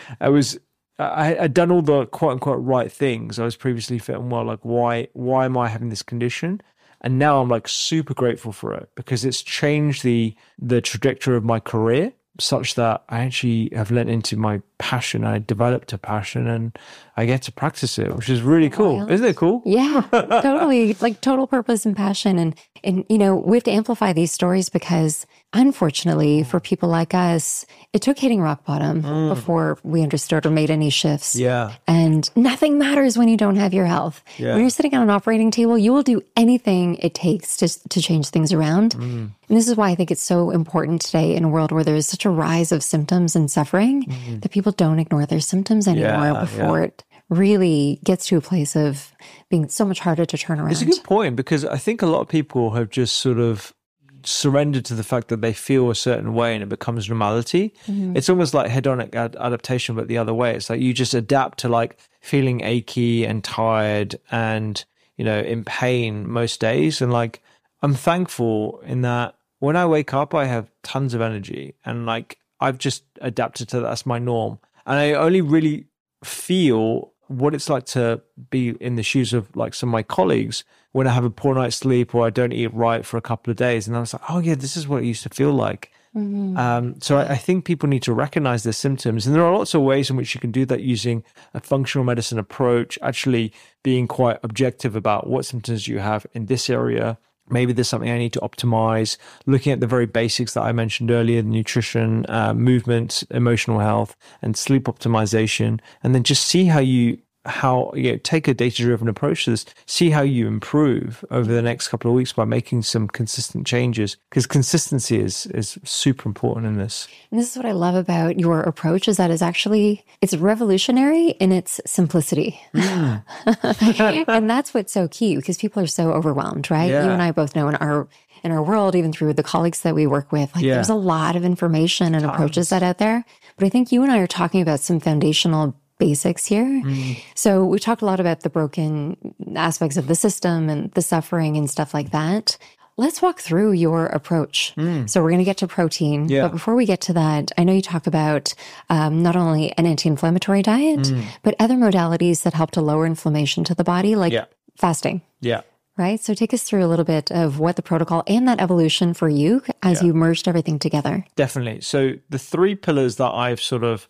S2: I had done all the quote unquote right things. I was previously fit and well. Like, why am I having this condition? And now I'm like super grateful for it, because it's changed the trajectory of my career, such that I actually have lent into my passion. I developed a passion and I get to practice it, which is really cool. Isn't it cool?
S1: Yeah, totally. Like total purpose and passion. And, we have to amplify these stories, because unfortunately for people like us, it took hitting rock bottom before we understood or made any shifts.
S2: Yeah.
S1: And nothing matters when you don't have your health. Yeah. When you're sitting on an operating table, you will do anything it takes to change things around. And this is why I think it's so important today in a world where there is such a rise of symptoms and suffering that people don't ignore their symptoms anymore before it really gets to a place of being so much harder to turn around.
S2: It's a good point, because I think a lot of people have just sort of surrendered to the fact that they feel a certain way and it becomes normality. It's almost like hedonic adaptation, but the other way. It's like you just adapt to like feeling achy and tired and, in pain most days. And like, I'm thankful in that when I wake up, I have tons of energy, and like, I've just adapted to that. That's my norm. And I only really feel what it's like to be in the shoes of like some of my colleagues when I have a poor night's sleep or I don't eat right for a couple of days. And I was like, oh yeah, this is what it used to feel like. So I think people need to recognize their symptoms. And there are lots of ways in which you can do that using a functional medicine approach, actually being quite objective about what symptoms you have in this area. Maybe there's something I need to optimize, looking at the very basics that I mentioned earlier, nutrition, movement, emotional health, and sleep optimization, and then just see how you take a data-driven approach to this, see how you improve over the next couple of weeks by making some consistent changes, because consistency is super important in this.
S1: And this is what I love about your approach, is that it's revolutionary in its simplicity. And that's what's so key, because people are so overwhelmed, right? Yeah. You and I both know in our world, even through the colleagues that we work with, there's a lot of information and approaches that out there. But I think you and I are talking about some foundational basics here. So we talked a lot about the broken aspects of the system and the suffering and stuff like that. Let's walk through your approach. So we're going to get to protein. But before we get to that, I know you talk about not only an anti-inflammatory diet, but other modalities that help to lower inflammation to the body, like fasting.
S2: Yeah.
S1: right? So take us through a little bit of what the protocol and that evolution for you as you merged everything together.
S2: Definitely. So the three pillars that I've sort of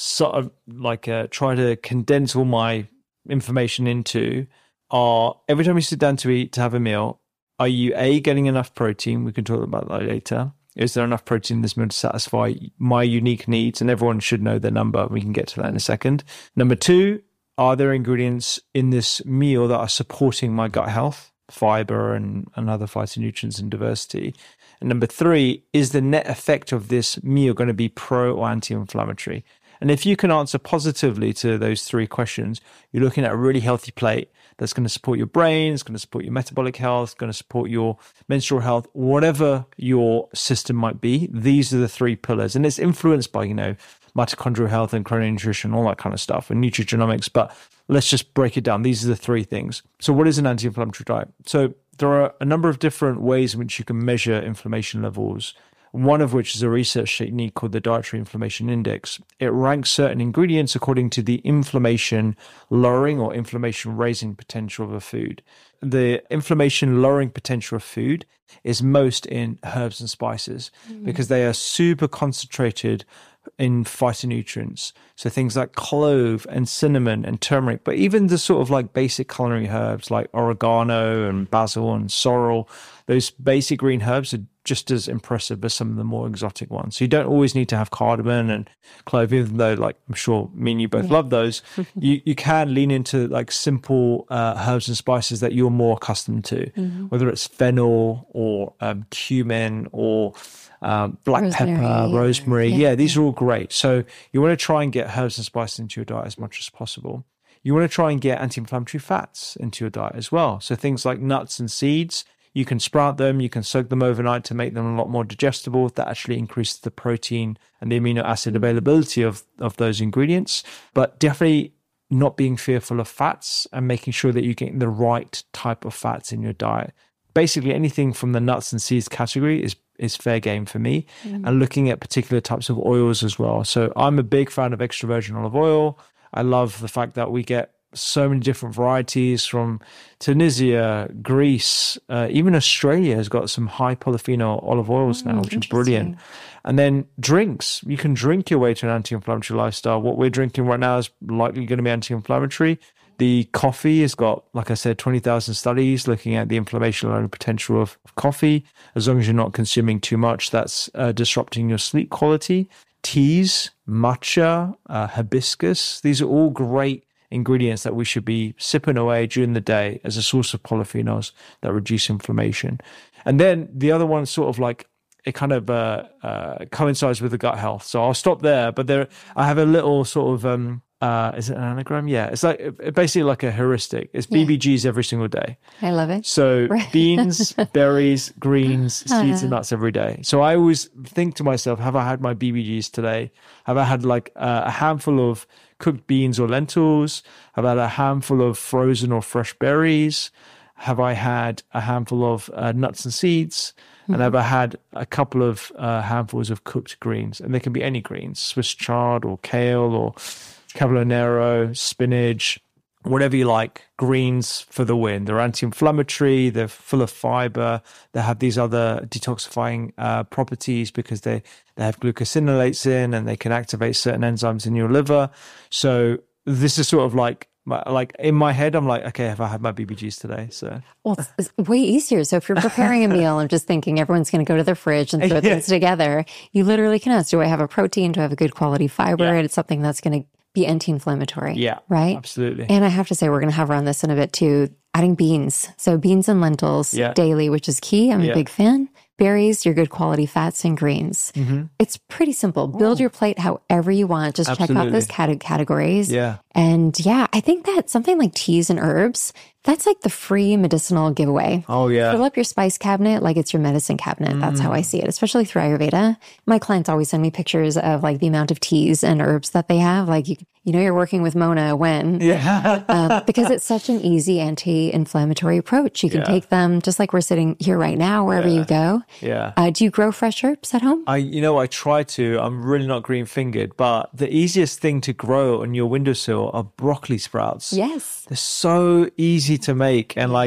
S2: try to condense all my information into are every time you sit down to eat, to have a meal, are you getting enough protein? We can talk about that later. Is there enough protein in this meal to satisfy my unique needs? And everyone should know the number. We can get to that in a second. Number two, are there ingredients in this meal that are supporting my gut health, fiber and other phytonutrients and diversity? And number three, is the net effect of this meal going to be pro or anti-inflammatory? And if you can answer positively to those three questions, you're looking at a really healthy plate that's going to support your brain, it's going to support your metabolic health, it's going to support your menstrual health, whatever your system might be. These are the three pillars. And it's influenced by, mitochondrial health and chrononutrition, all that kind of stuff, and nutrigenomics. But let's just break it down. These are the three things. So what is an anti-inflammatory diet? So there are a number of different ways in which you can measure inflammation levels. One of which is a research technique called the Dietary Inflammation Index. It ranks certain ingredients according to the inflammation lowering or inflammation raising potential of a food. The inflammation lowering potential of food is most in herbs and spices because they are super concentrated in phytonutrients. So things like clove and cinnamon and turmeric, but even the sort of like basic culinary herbs like oregano and basil and sorrel, those basic green herbs are just as impressive as some of the more exotic ones. So you don't always need to have cardamom and clove, even though like I'm sure me and you both love those. You can lean into like simple herbs and spices that you're more accustomed to, whether it's fennel or cumin or black pepper, rosemary. Yeah, these are all great. So you want to try and get herbs and spices into your diet as much as possible. You want to try and get anti-inflammatory fats into your diet as well. So things like nuts and seeds, you can sprout them, you can soak them overnight to make them a lot more digestible. That actually increases the protein and the amino acid availability of those ingredients. But definitely not being fearful of fats and making sure that you're getting the right type of fats in your diet. Basically anything from the nuts and seeds category is fair game for me, and looking at particular types of oils as well. So I'm a big fan of extra virgin olive oil. I love the fact that we get so many different varieties from Tunisia, Greece, even Australia has got some high polyphenol olive oils now, which is brilliant. And then drinks, you can drink your way to an anti-inflammatory lifestyle. What we're drinking right now is likely going to be anti-inflammatory. The coffee has got, like I said, 20,000 studies looking at the inflammation potential of coffee. As long as you're not consuming too much, that's disrupting your sleep quality. Teas, matcha, hibiscus, these are all great ingredients that we should be sipping away during the day as a source of polyphenols that reduce inflammation. And then the other one sort of like, it kind of coincides with the gut health. So I'll stop there, but I have a little sort of, is it an anagram? Yeah. It's like basically like a heuristic. It's BBGs every single day.
S1: I love it.
S2: So beans, berries, greens, seeds and nuts every day. So I always think to myself, have I had my BBGs today? Have I had like a handful of cooked beans or lentils? Have I had a handful of frozen or fresh berries? Have I had a handful of nuts and seeds? And have I had a couple of handfuls of cooked greens? And they can be any greens, Swiss chard or kale or Cavolo Nero, spinach, whatever you like. Greens for the win. They're anti-inflammatory, they're full of fiber, they have these other detoxifying properties because they have glucosinolates in and they can activate certain enzymes in your liver. So this is sort of like in my head, I'm like, okay, have I had my BBGs today? So,
S1: well, it's way easier. So if you're preparing a meal, I'm just thinking everyone's going to go to their fridge and throw things together. You literally can ask, do I have a protein? Do I have a good quality fiber? And it's something that's going to be anti-inflammatory.
S2: Yeah,
S1: right?
S2: Absolutely.
S1: And I have to say, we're going to hover on this in a bit too. Adding beans. So beans and lentils daily, which is key. I'm a big fan. Berries, your good quality fats and greens. It's pretty simple. Build your plate however you want. Just check out those categories.
S2: Yeah.
S1: And I think that something like teas and herbs, that's like the free medicinal giveaway.
S2: Oh, yeah.
S1: Fill up your spice cabinet like it's your medicine cabinet. That's how I see it, especially through Ayurveda. My clients always send me pictures of like the amount of teas and herbs that they have. Like, you know, you're working with Mona when. Because it's such an easy anti-inflammatory approach. You can take them just like we're sitting here right now, wherever you go.
S2: Yeah.
S1: Do you grow fresh herbs at home?
S2: I try to. I'm really not green fingered, but the easiest thing to grow on your windowsill are broccoli sprouts.
S1: Yes.
S2: They're so easy to make. And like,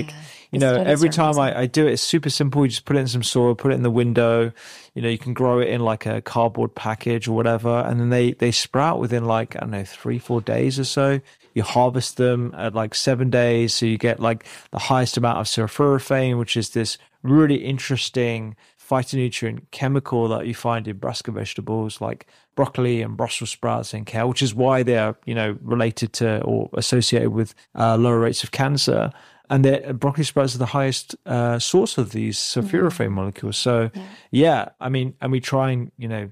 S2: You know, every time I do it, it's super simple. You just put it in some soil, put it in the window. You know, you can grow it in like a cardboard package or whatever. And then they sprout within like, I don't know, 3-4 days or so. You harvest them at like 7 days. So you get like the highest amount of sulforaphane, which is this really interesting phytonutrient chemical that you find in brassica vegetables like broccoli and Brussels sprouts and kale, which is why they're, you know, related to or associated with lower rates of cancer. And broccoli sprouts are the highest source of these sulforaphane molecules. So, yeah, I mean, and we try and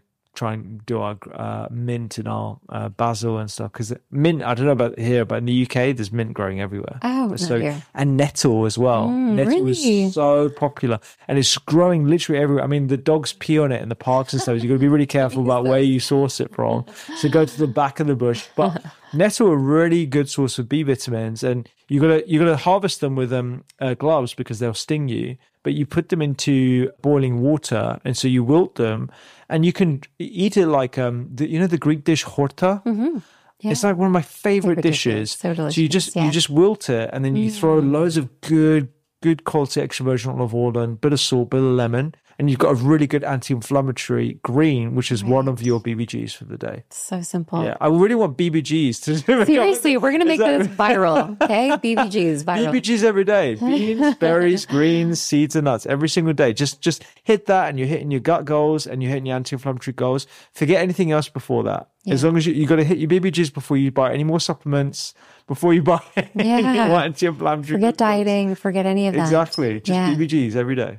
S2: do our mint and our basil and stuff, because mint, I don't know about here, but in the UK there's mint growing everywhere. And nettle as well. Nettle
S1: really?
S2: is so popular and it's growing literally everywhere. I mean, the dogs pee on it in the parks and stuff. You've got to be really careful about where you source it from. So go to the back of the bush. But nettle are a really good source of B vitamins, and you gotta harvest them with gloves because they'll sting you. But you put them into boiling water, and so you wilt them, and you can eat it like the Greek dish horta.
S1: Mm-hmm. Yeah.
S2: It's like one of my favorite dishes.
S1: So delicious.
S2: So you just wilt it, and then you throw loads of good quality extra virgin olive oil and bit of salt, bit of lemon, and you've got a really good anti-inflammatory green, which is one of your BBGs for the day.
S1: So simple.
S2: Yeah, I really want BBGs to
S1: seriously. We're gonna make this viral, okay? BBGs viral.
S2: BBGs every day: beans, berries, greens, seeds, and nuts every single day. Just hit that, and you're hitting your gut goals, and you're hitting your anti-inflammatory goals. Forget anything else before that. Yeah. As long as you got to hit your BBGs before you buy any more supplements, before you buy any more anti-inflammatory.
S1: Forget dieting. Forget any of that.
S2: Exactly. Just BBGs every day.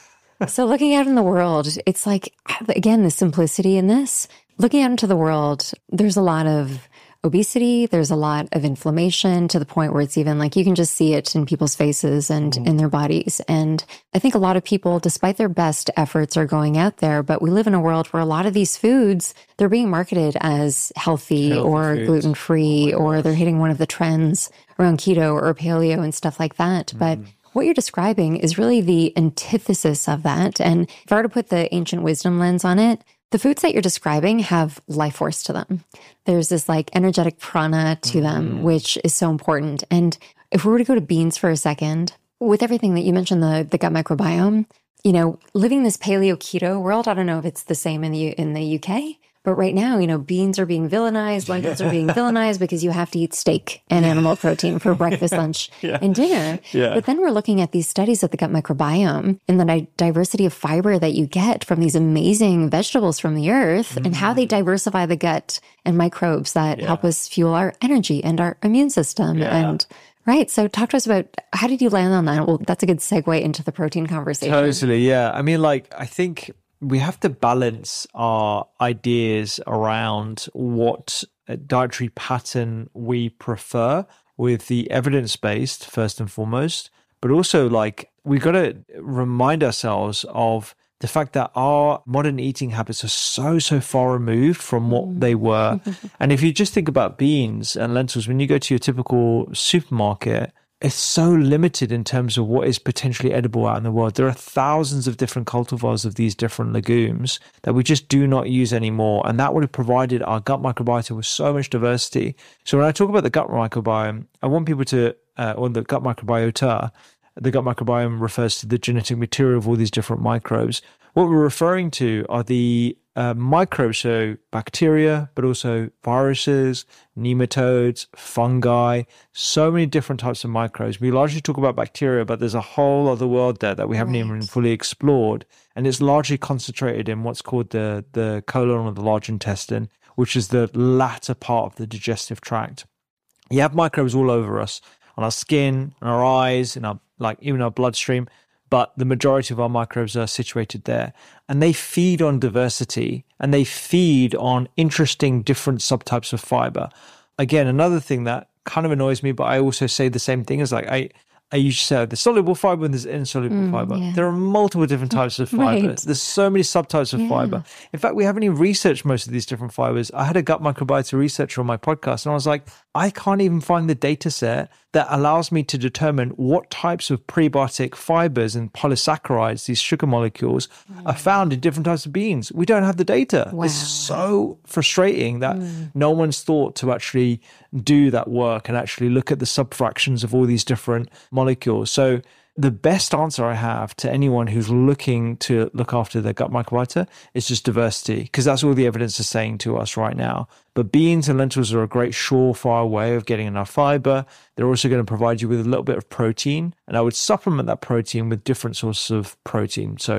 S1: So looking out in the world, it's like, again, the simplicity in this. Looking out into the world, there's a lot of obesity. There's a lot of inflammation to the point where it's even like you can just see it in people's faces and in their bodies. And I think a lot of people, despite their best efforts, are going out there. But we live in a world where a lot of these foods, they're being marketed as healthy or gluten-free, or they're hitting one of the trends around keto or paleo and stuff like that. But what you're describing is really the antithesis of that. And if I were to put the ancient wisdom lens on it, the foods that you're describing have life force to them. There's this like energetic prana to them, which is so important. And if we were to go to beans for a second, with everything that you mentioned, the gut microbiome, you know, living this paleo keto world, I don't know if it's the same in the UK, but right now, you know, beans are being villainized, lentils are being villainized because you have to eat steak and animal protein for breakfast, lunch, and dinner. Yeah. But then we're looking at these studies of the gut microbiome and the diversity of fiber that you get from these amazing vegetables from the earth and how they diversify the gut and microbes that help us fuel our energy and our immune system. And right. So talk to us about, how did you land on that? Well, that's a good segue into the protein conversation.
S2: Totally. Yeah. I mean, like, I think we have to balance our ideas around what dietary pattern we prefer with the evidence-based first and foremost, but also like we got to remind ourselves of the fact that our modern eating habits are so far removed from what they were. And if you just think about beans and lentils, when you go to your typical supermarket, it's so limited in terms of what is potentially edible out in the world. There are thousands of different cultivars of these different legumes that we just do not use anymore. And that would have provided our gut microbiota with so much diversity. So when I talk about the gut microbiome, I want people to, or the gut microbiota, the gut microbiome refers to the genetic material of all these different microbes. What we're referring to are the microbes, so bacteria, but also viruses, nematodes, fungi, so many different types of microbes. We largely talk about bacteria, but there's a whole other world there that we haven't even fully explored. And it's largely concentrated in what's called the colon or the large intestine, which is the latter part of the digestive tract. You have microbes all over us, on our skin, on our eyes, in our, like even our bloodstream. But the majority of our microbes are situated there. And they feed on diversity and they feed on interesting different subtypes of fiber. Again, another thing that kind of annoys me, but I also say the same thing is like, I usually say there's soluble fiber and there's insoluble fiber. Yeah. There are multiple different types of fiber. Right. There's so many subtypes of fiber. In fact, we haven't even researched most of these different fibers. I had a gut microbiota researcher on my podcast and I was like, I can't even find the data set that allows me to determine what types of prebiotic fibers and polysaccharides, these sugar molecules, are found in different types of beans. We don't have the data. Wow. It's so frustrating that no one's thought to actually do that work and actually look at the subfractions of all these different molecules. So the best answer I have to anyone who's looking to look after their gut microbiota is just diversity, because that's all the evidence is saying to us right now. But beans and lentils are a great surefire way of getting enough fiber. They're also going to provide you with a little bit of protein. And I would supplement that protein with different sources of protein. So,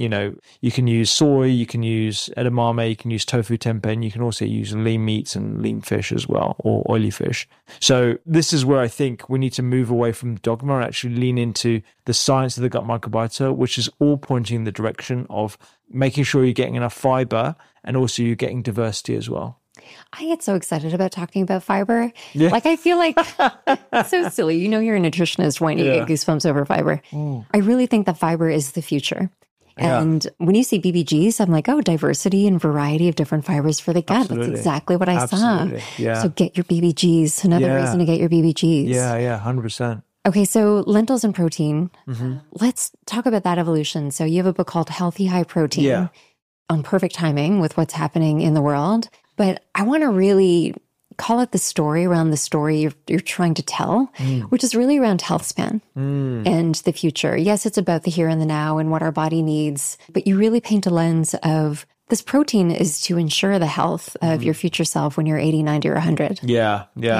S2: you can use soy, you can use edamame, you can use tofu tempeh, and you can also use lean meats and lean fish as well, or oily fish. So this is where I think we need to move away from dogma and actually lean into the science of the gut microbiota, which is all pointing in the direction of making sure you're getting enough fiber and also you're getting diversity as well.
S1: I get so excited about talking about fiber. Yeah. Like, I feel like it's so silly. You're a nutritionist when you get goosebumps over fiber. I really think that fiber is the future. And when you see BBGs, I'm like, oh, diversity and variety of different fibers for the gut. Absolutely. That's exactly what I saw. Yeah. So get your BBGs. Another reason to get your BBGs.
S2: Yeah, 100%.
S1: Okay, so lentils and protein. Let's talk about that evolution. So you have a book called Healthy High Protein on perfect timing with what's happening in the world. But I want to really call it the story around the story you're trying to tell, which is really around health span and the future. Yes, it's about the here and the now and what our body needs, but you really paint a lens of this protein is to ensure the health of your future self when you're 80, 90, or 100.
S2: Yeah.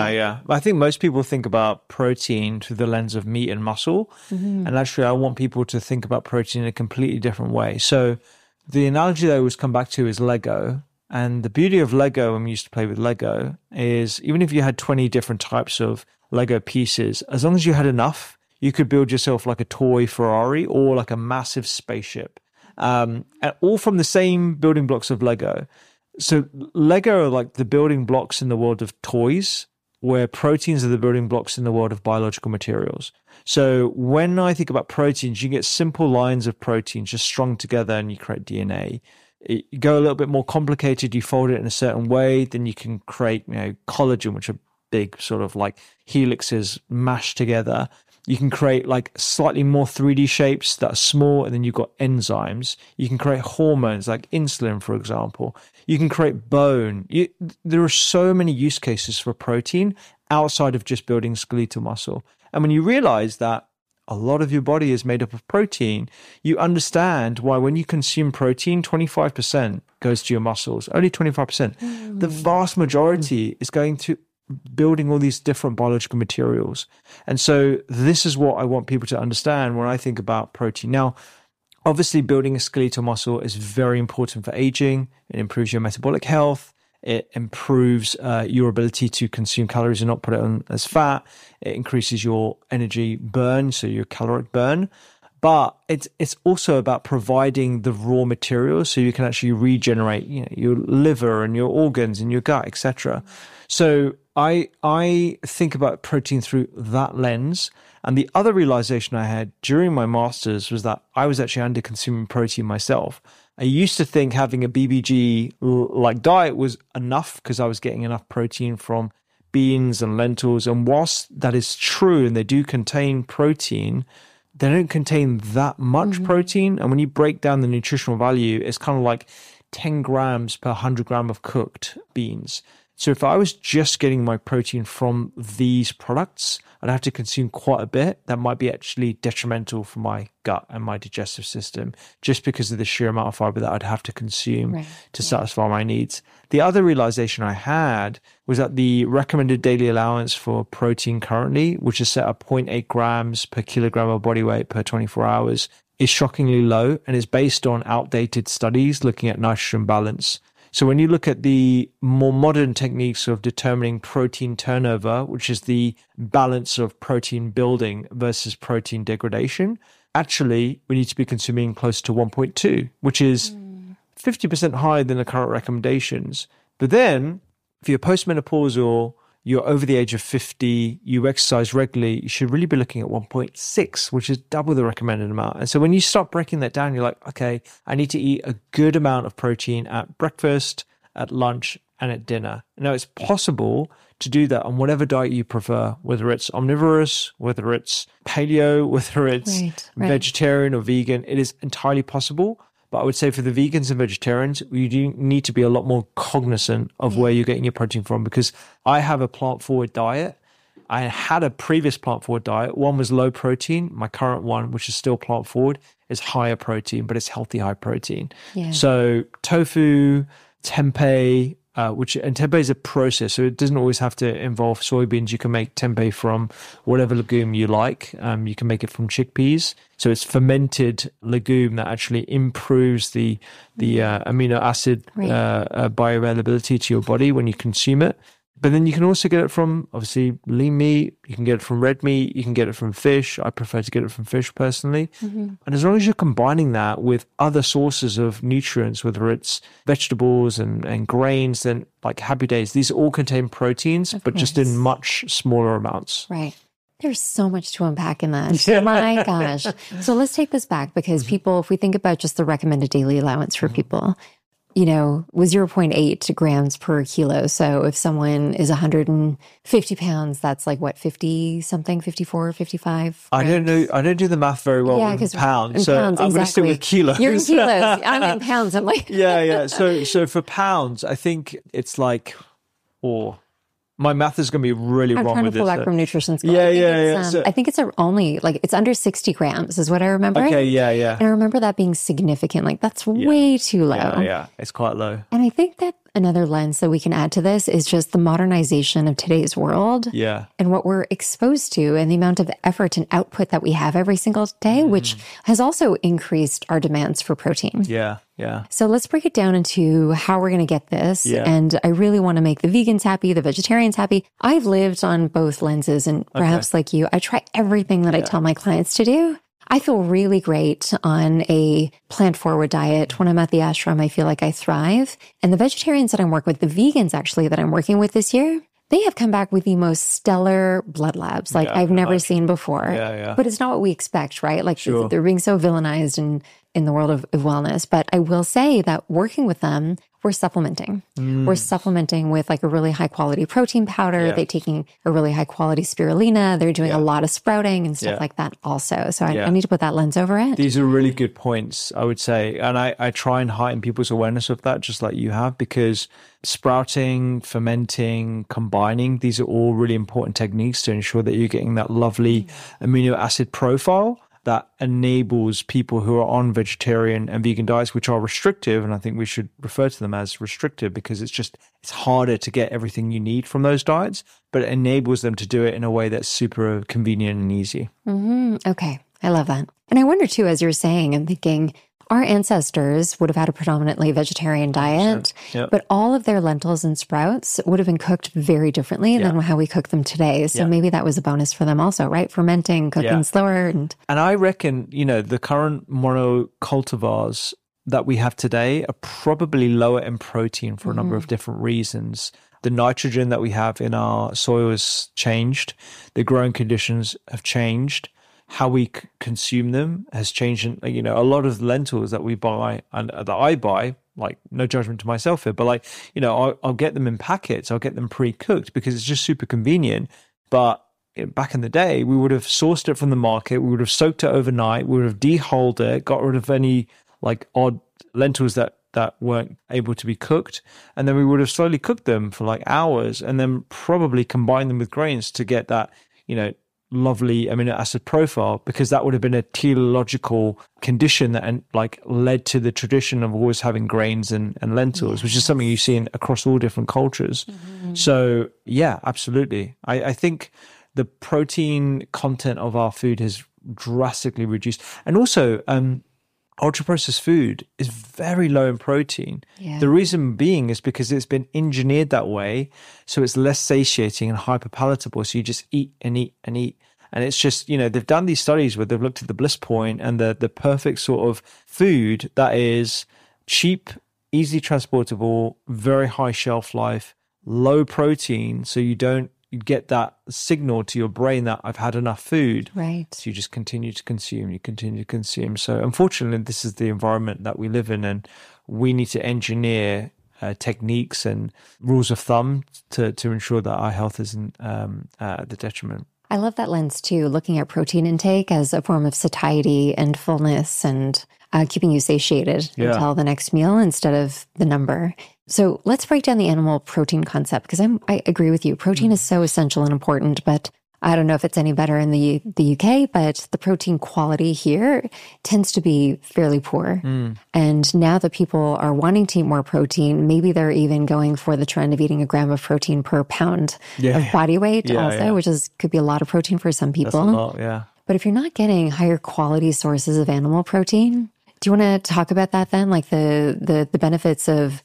S2: I think most people think about protein through the lens of meat and muscle. And actually, I want people to think about protein in a completely different way. So the analogy that I always come back to is Lego. And the beauty of Lego, when we used to play with Lego, is even if you had 20 different types of Lego pieces, as long as you had enough, you could build yourself like a toy Ferrari or like a massive spaceship. And all from the same building blocks of Lego. So Lego are like the building blocks in the world of toys, where proteins are the building blocks in the world of biological materials. So when I think about proteins, you get simple lines of proteins just strung together and you create DNA. You go a little bit more complicated, you fold it in a certain way, then you can create, collagen, which are big sort of like helixes mashed together. You can create like slightly more 3D shapes that are small, and then you've got enzymes. You can create hormones like insulin, for example. You can create bone. There are so many use cases for protein outside of just building skeletal muscle. And when you realize that a lot of your body is made up of protein, you understand why when you consume protein, 25% goes to your muscles, only 25%. The vast majority is going to building all these different biological materials. And so this is what I want people to understand when I think about protein. Now, obviously, building a skeletal muscle is very important for aging. It improves your metabolic health. It improves your ability to consume calories and not put it on as fat. It increases your energy burn, so your caloric burn. But it's also about providing the raw materials so you can actually regenerate, your liver and your organs and your gut, etc. So I think about protein through that lens. And the other realization I had during my master's was that I was actually under consuming protein myself. I used to think having a BBG like diet was enough because I was getting enough protein from beans and lentils. And whilst that is true and they do contain protein, they don't contain that much protein. And when you break down the nutritional value, it's kind of like 10 grams per 100 gram of cooked beans. So if I was just getting my protein from these products, I'd have to consume quite a bit. That might be actually detrimental for my gut and my digestive system, just because of the sheer amount of fiber that I'd have to consume to satisfy my needs. The other realization I had was that the recommended daily allowance for protein currently, which is set at 0.8 grams per kilogram of body weight per 24 hours, is shockingly low and is based on outdated studies looking at nitrogen balance. So when you look at the more modern techniques of determining protein turnover, which is the balance of protein building versus protein degradation, actually we need to be consuming close to 1.2, which is 50% higher than the current recommendations. But then if you're postmenopausal, you're over the age of 50, you exercise regularly, you should really be looking at 1.6, which is double the recommended amount. And so when you start breaking that down, you're like, okay, I need to eat a good amount of protein at breakfast, at lunch, and at dinner. Now, it's possible to do that on whatever diet you prefer, whether it's omnivorous, whether it's paleo, whether it's vegetarian or vegan. It is entirely possible. But I would say for the vegans and vegetarians, you do need to be a lot more cognizant of where you're getting your protein from, because I have a plant-forward diet. I had a previous plant forward diet. One was low protein. My current one, which is still plant forward, is higher protein, but it's healthy high protein.
S1: Yeah.
S2: So tofu, tempeh, and tempeh is a process, so it doesn't always have to involve soybeans. You can make tempeh from whatever legume you like. You can make it from chickpeas. So it's fermented legume that actually improves the amino acid bioavailability to your body when you consume it. But then you can also get it from, obviously, lean meat. You can get it from red meat. You can get it from fish. I prefer to get it from fish personally. And as long as you're combining that with other sources of nutrients, whether it's vegetables and grains, then like Happy Days, these all contain proteins, but just in much smaller amounts.
S1: Right. There's so much to unpack in that. My gosh. So let's take this back because people, if we think about just the recommended daily allowance for people, was 0.8 grams per kilo. So if someone is 150 pounds, that's like what, 50 something, 54, 55?
S2: I don't know. I don't do the math very well in pounds. So I'm going to stick with kilos.
S1: You're in kilos. I'm in pounds. I'm like.
S2: Yeah. So for pounds, I think it's like, my math is going to be really wrong with this.
S1: I'm trying to pull back from nutrition school.
S2: Yeah.
S1: I think it's only it's under 60 grams is what I remember.
S2: Okay, yeah.
S1: And I remember that being significant. Like that's way too low.
S2: Yeah, it's quite low.
S1: And I think that another lens that we can add to this is just the modernization of today's world.
S2: Yeah.
S1: And what we're exposed to and the amount of effort and output that we have every single day, which has also increased our demands for protein.
S2: Yeah.
S1: So let's break it down into how we're going to get this.
S2: Yeah.
S1: And I really want to make the vegans happy, the vegetarians happy. I've lived on both lenses and perhaps like you, I try everything that I tell my clients to do. I feel really great on a plant-forward diet. When I'm at the ashram, I feel like I thrive. And the vegetarians that I'm working with, the vegans actually that I'm working with this year, they have come back with the most stellar blood labs like I've never seen before.
S2: Yeah.
S1: But it's not what we expect, right? Like they're being so villainized in the world of wellness. But I will say that working with them, we're supplementing. We're supplementing with like a really high quality protein powder. They're taking a really high quality spirulina. They're doing a lot of sprouting and stuff like that also. So I need to put that lens over it.
S2: These are really good points, I would say. And I try and heighten people's awareness of that, just like you have, because sprouting, fermenting, combining, these are all really important techniques to ensure that you're getting that lovely amino acid profile that enables people who are on vegetarian and vegan diets, which are restrictive, and I think we should refer to them as restrictive because it's harder to get everything you need from those diets, but it enables them to do it in a way that's super convenient and easy.
S1: Okay, I love that. And I wonder too, as you're saying, I'm thinking, our ancestors would have had a predominantly vegetarian diet, but all of their lentils and sprouts would have been cooked very differently than how we cook them today. So maybe that was a bonus for them also, right? Fermenting, cooking slower. And
S2: I reckon, the current monocultivars that we have today are probably lower in protein for a number of different reasons. The nitrogen that we have in our soil has changed. The growing conditions have changed. How we consume them has changed. And, a lot of the lentils that we buy and that I buy, like no judgment to myself here, but I'll get them in packets. I'll get them pre-cooked because it's just super convenient. But back in the day, we would have sourced it from the market. We would have soaked it overnight. We would have dehulled it, got rid of any odd lentils that weren't able to be cooked. And then we would have slowly cooked them for hours and then probably combined them with grains to get that, lovely amino acid profile, because that would have been a teleological condition that led to the tradition of always having grains and lentils, which is something you see across all different cultures. So yeah, absolutely. I think the protein content of our food has drastically reduced. And also, ultra-processed food is very low in protein. The reason being is because it's been engineered that way, so it's less satiating and hyper-palatable, so you just eat and eat and eat. And it's just, they've done these studies where they've looked at the bliss point and the perfect sort of food that is cheap, easily transportable, very high shelf life, low protein, so you get that signal to your brain that I've had enough food.
S1: Right.
S2: So you just continue to consume. So unfortunately, this is the environment that we live in, and we need to engineer techniques and rules of thumb to ensure that our health isn't at the detriment.
S1: I love that lens too, looking at protein intake as a form of satiety and fullness and keeping you satiated until the next meal instead of the number. So let's break down the animal protein concept, because I agree with you. Protein is so essential and important, but I don't know if it's any better in the UK, but the protein quality here tends to be fairly poor. And now that people are wanting to eat more protein, maybe they're even going for the trend of eating a gram of protein per pound of body weight which could be a lot of protein for some people.
S2: That's a lot, yeah.
S1: But if you're not getting higher quality sources of animal protein, do you want to talk about that then? Like the benefits of,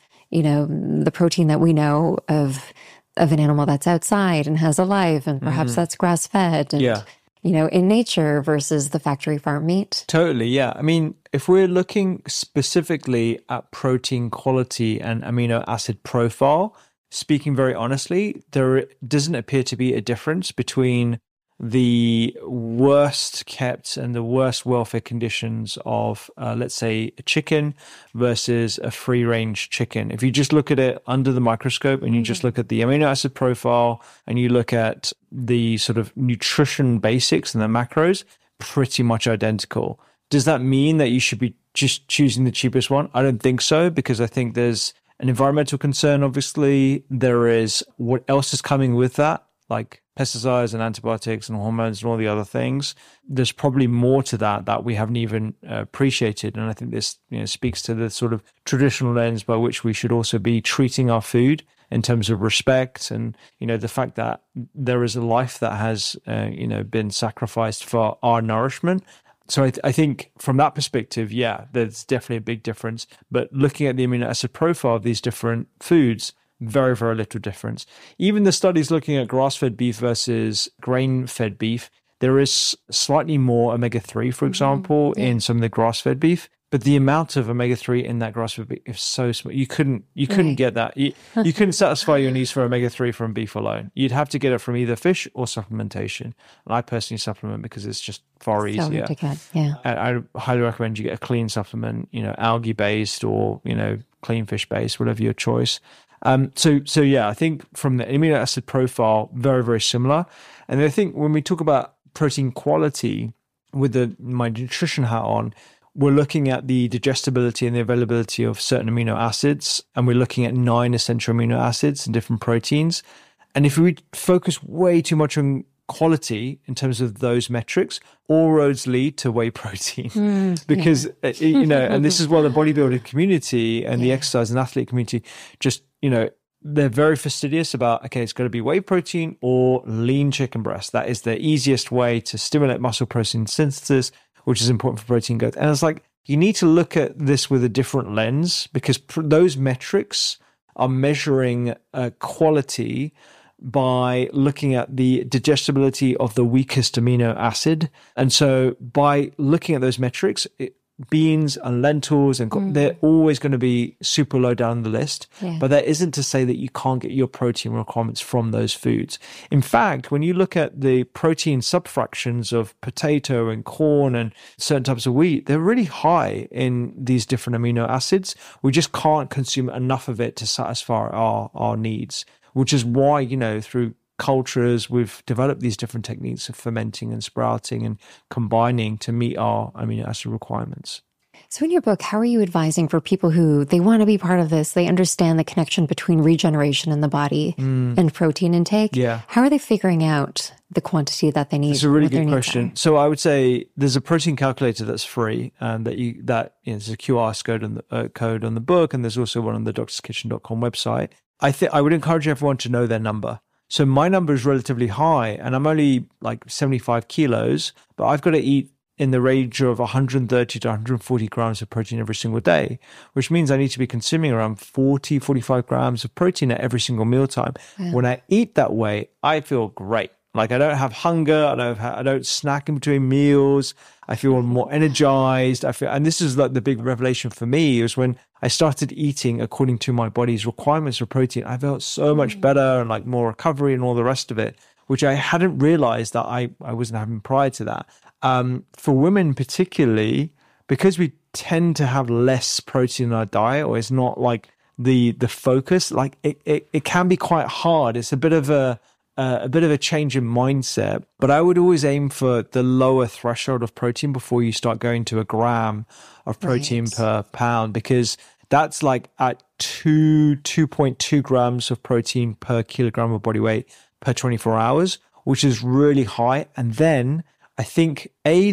S1: the protein that we know of an animal that's outside and has a life, and perhaps that's grass-fed and, in nature versus the factory farm meat.
S2: Totally, yeah. I mean, if we're looking specifically at protein quality and amino acid profile, speaking very honestly, there doesn't appear to be a difference between the worst kept and the worst welfare conditions of, let's say, a chicken versus a free-range chicken. If you just look at it under the microscope and you just look at the amino acid profile and you look at the sort of nutrition basics and the macros, pretty much identical. Does that mean that you should be just choosing the cheapest one? I don't think so, because I think there's an environmental concern, obviously. There is what else is coming with that, like pesticides and antibiotics and hormones and all the other things. There's probably more to that we haven't even appreciated. And I think this speaks to the sort of traditional lens by which we should also be treating our food in terms of respect. And, the fact that there is a life that has, been sacrificed for our nourishment. So I think from that perspective, there's definitely a big difference. But looking at the amino acid profile of these different foods, very, very little difference. Even the studies looking at grass-fed beef versus grain-fed beef, there is slightly more omega-3, for example, in some of the grass-fed beef. But the amount of omega-3 in that grass-fed beef is so small. You couldn't get that. You couldn't satisfy your needs for omega-3 from beef alone. You'd have to get it from either fish or supplementation. And I personally supplement because it's just far easier.
S1: To get, yeah.
S2: And I highly recommend you get a clean supplement, algae-based or, clean fish-based, whatever your choice. So I think from the amino acid profile, very, very similar. And I think when we talk about protein quality with my nutrition hat on, we're looking at the digestibility and the availability of certain amino acids, and we're looking at 9 essential amino acids in different proteins. And if we focus way too much on quality in terms of those metrics, all roads lead to whey protein because, and this is why the bodybuilding community and the exercise and athlete community just, they're very fastidious about, okay, it's got to be whey protein or lean chicken breast. That is the easiest way to stimulate muscle protein synthesis, which is important for protein growth. And it's like, you need to look at this with a different lens, because those metrics are measuring quality by looking at the digestibility of the weakest amino acid. And so by looking at those metrics, beans and lentils, and they're always going to be super low down the list. Yeah. But that isn't to say that you can't get your protein requirements from those foods. In fact, when you look at the protein subfractions of potato and corn and certain types of wheat, they're really high in these different amino acids. We just can't consume enough of it to satisfy our needs, which is why, through cultures, we've developed these different techniques of fermenting and sprouting and combining to meet our amino acid requirements.
S1: So in your book, how are you advising for people who they want to be part of this? They understand the connection between regeneration in the body and protein intake. Yeah. How are they figuring out the quantity that they need?
S2: It's a really good question. So I would say there's a protein calculator that's free, and there's a QR code on the book, and there's also one on the doctorskitchen.com website. I would encourage everyone to know their number. So my number is relatively high, and I'm only like 75 kilos, but I've got to eat in the range of 130 to 140 grams of protein every single day, which means I need to be consuming around 45 grams of protein at every single mealtime. Wow. When I eat that way, I feel great. Like I don't have hunger. I don't snack in between meals. I feel more energized. And this is like the big revelation for me, is when I started eating according to my body's requirements for protein. I felt so much better and like more recovery and all the rest of it, which I hadn't realized that I wasn't having prior to that. For women particularly, because we tend to have less protein in our diet, or it's not like the focus, like it can be quite hard. It's a bit of a change in mindset, but I would always aim for the lower threshold of protein before you start going to a gram of protein per pound, because that's like at 2.2 grams of protein per kilogram of body weight per 24 hours, which is really high. And then I think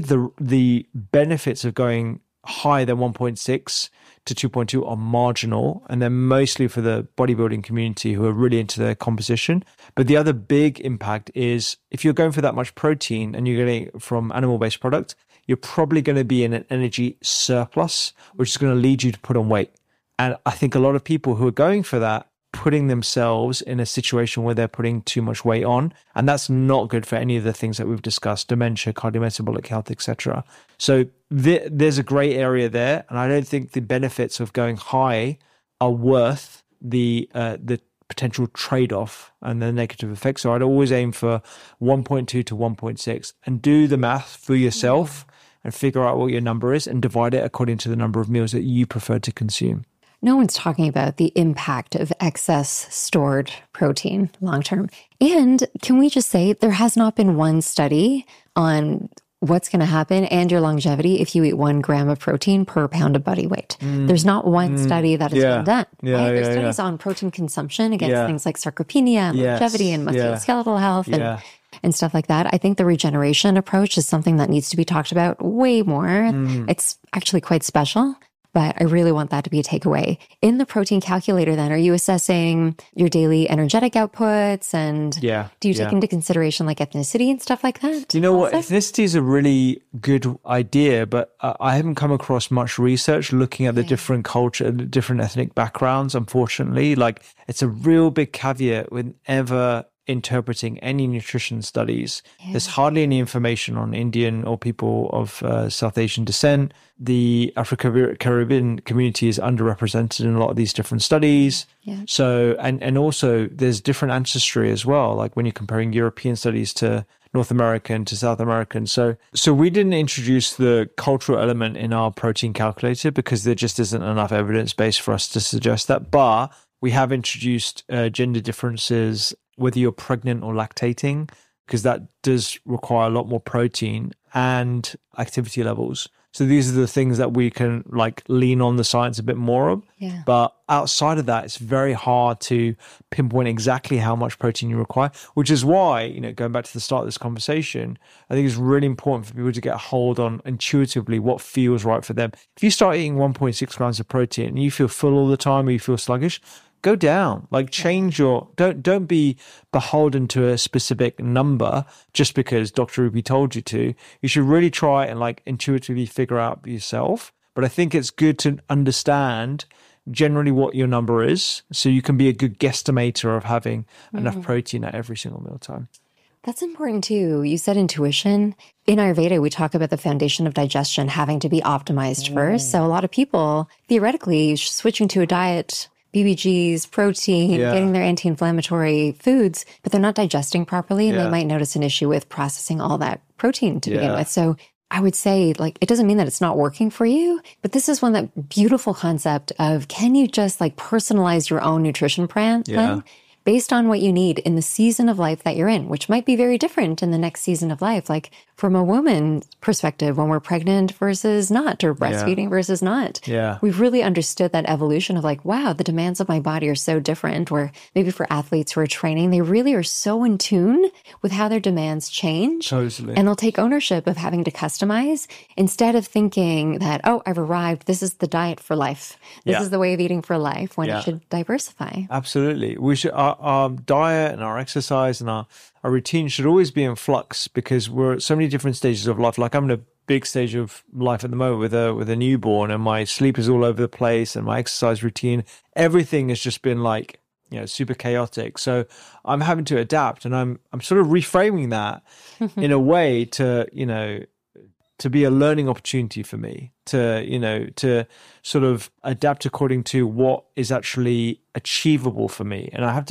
S2: the benefits of going higher than 1.6 to 2.2 are marginal, and they're mostly for the bodybuilding community who are really into their composition. But the other big impact is if you're going for that much protein and you're getting it from animal-based product, you're probably going to be in an energy surplus, which is going to lead you to put on weight. And I think a lot of people who are going for that, putting themselves in a situation where they're putting too much weight on, and that's not good for any of the things that we've discussed: dementia, cardiometabolic health, etc. So there's a gray area there, and I don't think the benefits of going high are worth the potential trade-off and the negative effects. So I'd always aim for 1.2 to 1.6 and do the math for yourself and figure out what your number is and divide it according to the number of meals that you prefer to consume.
S1: No one's talking about the impact of excess stored protein long term. And can we just say there has not been one study on what's going to happen and your longevity if you eat 1 gram of protein per pound of body weight. There's not one study that has been done. Right? There's studies on protein consumption against things like sarcopenia and longevity and musculoskeletal health and stuff like that. I think the regeneration approach is something that needs to be talked about way more. It's actually quite special. But I really want that to be a takeaway. In the protein calculator, then, are you assessing your daily energetic outputs? And do you take into consideration like ethnicity and stuff like that?
S2: You know what? Ethnicity is a really good idea, but I haven't come across much research looking at the different culture, different ethnic backgrounds, unfortunately. Like, it's a real big caveat whenever interpreting any nutrition studies. There's hardly any information on Indian or people of South Asian descent. The Afro-Caribbean community is underrepresented in a lot of these different studies. So, and also there's different ancestry as well, like when you're comparing European studies to North American to South American. So we didn't introduce the cultural element in our protein calculator because there just isn't enough evidence base for us to suggest that. But we have introduced gender differences, whether you're pregnant or lactating, because that does require a lot more protein, and activity levels. So these are the things that we can like lean on the science a bit more of. But outside of that, it's very hard to pinpoint exactly how much protein you require, which is why, you know, going back to the start of this conversation, I think it's really important for people to get a hold on intuitively what feels right for them. If you start eating 1.6 grams of protein and you feel full all the time or you feel sluggish, go down, like change don't be beholden to a specific number just because Dr. Ruby told you to. You should really try and like intuitively figure out yourself. But I think it's good to understand generally what your number is so you can be a good guesstimator of having enough protein at every single mealtime.
S1: That's important too. You said intuition. In Ayurveda, we talk about the foundation of digestion having to be optimized first. So a lot of people, theoretically, switching to a diet, BBGs, protein, getting their anti-inflammatory foods, but they're not digesting properly, and they might notice an issue with processing all that protein to begin with. So I would say, like, it doesn't mean that it's not working for you, but this is one that beautiful concept of, can you just like personalize your own nutrition plan based on what you need in the season of life that you're in, which might be very different in the next season of life. Like from a woman's perspective, when we're pregnant versus not, or breastfeeding versus not. We've really understood that evolution of like, wow, the demands of my body are so different. Where maybe for athletes who are training, they really are so in tune with how their demands change.
S2: Totally.
S1: And they'll take ownership of having to customize instead of thinking that, oh, I've arrived. This is the diet for life. This is the way of eating for life, when it should diversify.
S2: Absolutely. We should, our diet and our exercise and our routine should always be in flux because we're at so many different stages of life. Like I'm in a big stage of life at the moment with a newborn, and my sleep is all over the place, and my exercise routine, everything has just been like, you know, super chaotic. So I'm having to adapt, and I'm sort of reframing that in a way to, you know, to be a learning opportunity for me to, you know, to sort of adapt according to what is actually achievable for me. And I have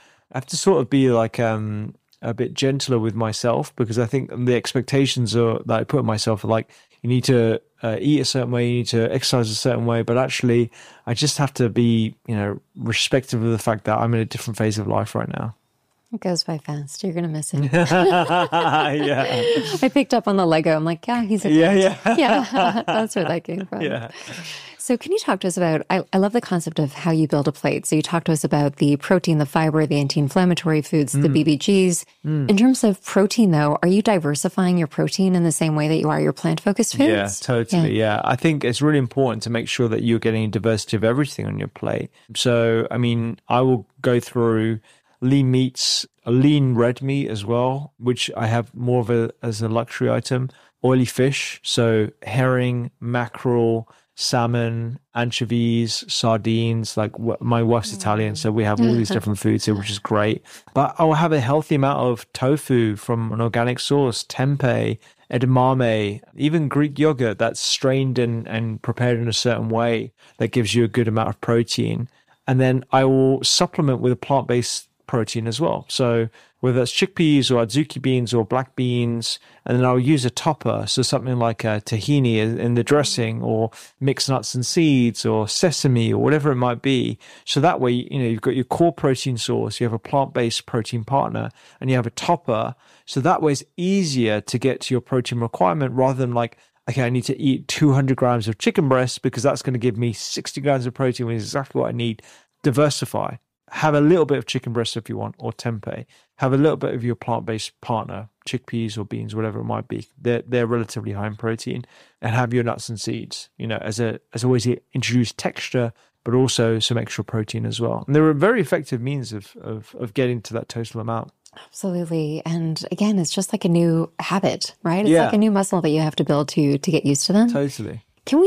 S2: to sort of be like a bit gentler with myself, because I think the expectations that I put on myself are like, you need to eat a certain way, you need to exercise a certain way. But actually, I just have to be, you know, respectful of the fact that I'm in a different phase of life right now.
S1: It goes by fast. You're going to miss it.
S2: Yeah.
S1: I picked up on the Lego. I'm like, yeah, he's a
S2: Yeah.
S1: yeah. That's where that came from.
S2: Yeah.
S1: So can you talk to us about, I love the concept of how you build a plate. So you talked to us about the protein, the fiber, the anti-inflammatory foods, the BBGs. In terms of protein though, are you diversifying your protein in the same way that you are your plant-focused foods?
S2: Yeah, totally. Yeah. I think it's really important to make sure that you're getting a diversity of everything on your plate. So, I mean, I will go through lean meats, a lean red meat as well, which I have more of as a luxury item, oily fish. So herring, mackerel, salmon, anchovies, sardines. Like my wife's Italian, so we have all these different foods here, which is great. But I'll have a healthy amount of tofu from an organic source, tempeh, edamame, even Greek yogurt that's strained and prepared in a certain way that gives you a good amount of protein. And then I will supplement with a plant-based protein as well. So whether that's chickpeas or adzuki beans or black beans, and then I'll use a topper, so something like a tahini in the dressing, or mixed nuts and seeds, or sesame, or whatever it might be. So that way, you've got your core protein source, you have a plant-based protein partner, and you have a topper. So that way it's easier to get to your protein requirement rather than like, okay, I need to eat 200 grams of chicken breast because that's going to give me 60 grams of protein, which is exactly what I need. Diversify. Have a little bit of chicken breast if you want, or tempeh. Have a little bit of your plant-based partner, chickpeas or beans, whatever it might be. They're relatively high in protein. And have your nuts and seeds, as a way to introduce texture, but also some extra protein as well. And they're a very effective means of getting to that total amount.
S1: Absolutely. And again, it's just like a new habit, right? It's like a new muscle that you have to build to get used to them.
S2: Totally.
S1: Can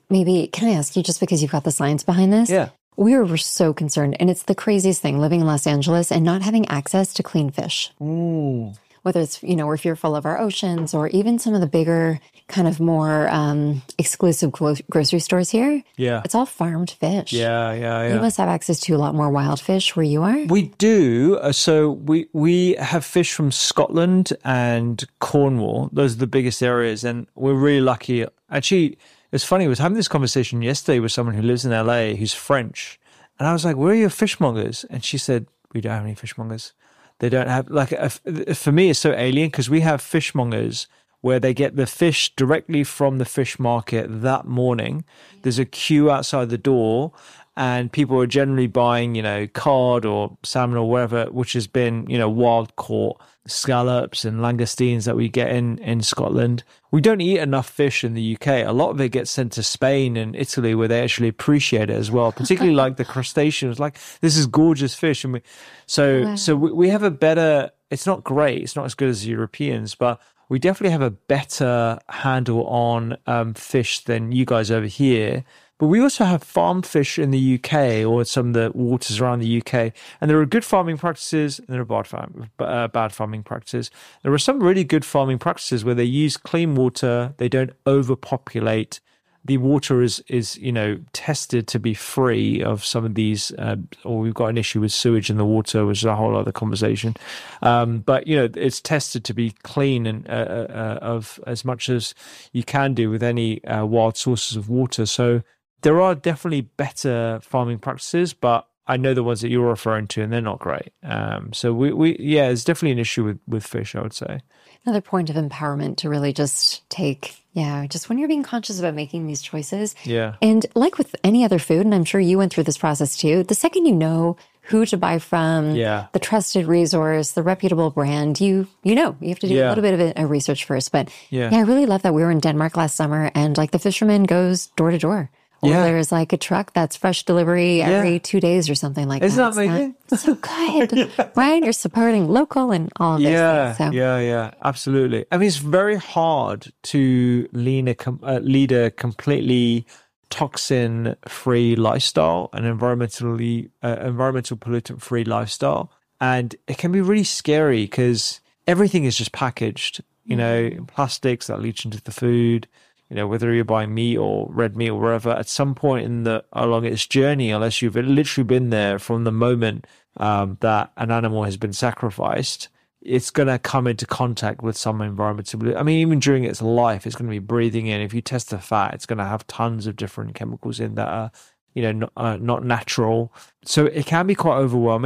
S1: I ask you, just because you've got the science behind this?
S2: Yeah.
S1: We were so concerned, and it's the craziest thing, living in Los Angeles and not having access to clean fish.
S2: Ooh.
S1: Whether it's, we're fearful of our oceans, or even some of the bigger, kind of more exclusive grocery stores here.
S2: Yeah.
S1: It's all farmed fish.
S2: Yeah.
S1: You must have access to a lot more wild fish where you are.
S2: We do. So we have fish from Scotland and Cornwall. Those are the biggest areas, and we're really lucky. Actually, it's funny, I was having this conversation yesterday with someone who lives in LA who's French. And I was like, where are your fishmongers? And she said, we don't have any fishmongers. They don't have, for me, it's so alien because we have fishmongers where they get the fish directly from the fish market that morning. There's a queue outside the door, and people are generally buying, cod or salmon or whatever, which has been, wild caught, scallops and langoustines that we get in Scotland. We don't eat enough fish in the UK. A lot of it gets sent to Spain and Italy, where they actually appreciate it as well, particularly like the crustaceans. Like, this is gorgeous fish. And we have a better, it's not great, it's not as good as the Europeans, but we definitely have a better handle on fish than you guys over here. But we also have farm fish in the UK, or some of the waters around the UK. And there are good farming practices and there are bad farming practices. There are some really good farming practices where they use clean water. They don't overpopulate. The water is tested to be free of some of these, or we've got an issue with sewage in the water, which is a whole other conversation. But it's tested to be clean and of as much as you can do with any wild sources of water. So there are definitely better farming practices, but I know the ones that you're referring to, and they're not great. So it's definitely an issue with fish, I would say.
S1: Another point of empowerment to really just take, just when you're being conscious about making these choices.
S2: Yeah.
S1: And like with any other food, and I'm sure you went through this process too, the second you know who to buy from, the trusted resource, the reputable brand, you have to do a little bit of a research first. But I really love that we were in Denmark last summer, and like the fisherman goes door to door. Or there's like a truck that's fresh delivery every 2 days or something like that.
S2: Isn't that amazing?
S1: It's so good, right? You're supporting local and all of this.
S2: Yeah, absolutely. I mean, it's very hard to lead a completely toxin-free lifestyle, an environmental pollutant-free lifestyle. And it can be really scary because everything is just packaged, in plastics that leach into the food. Whether you're buying meat or red meat or wherever, at some point along its journey, unless you've literally been there from the moment that an animal has been sacrificed, it's going to come into contact with some environmental. I mean, even during its life, it's going to be breathing in. If you test the fat, it's going to have tons of different chemicals in that are, not natural. So it can be quite overwhelming.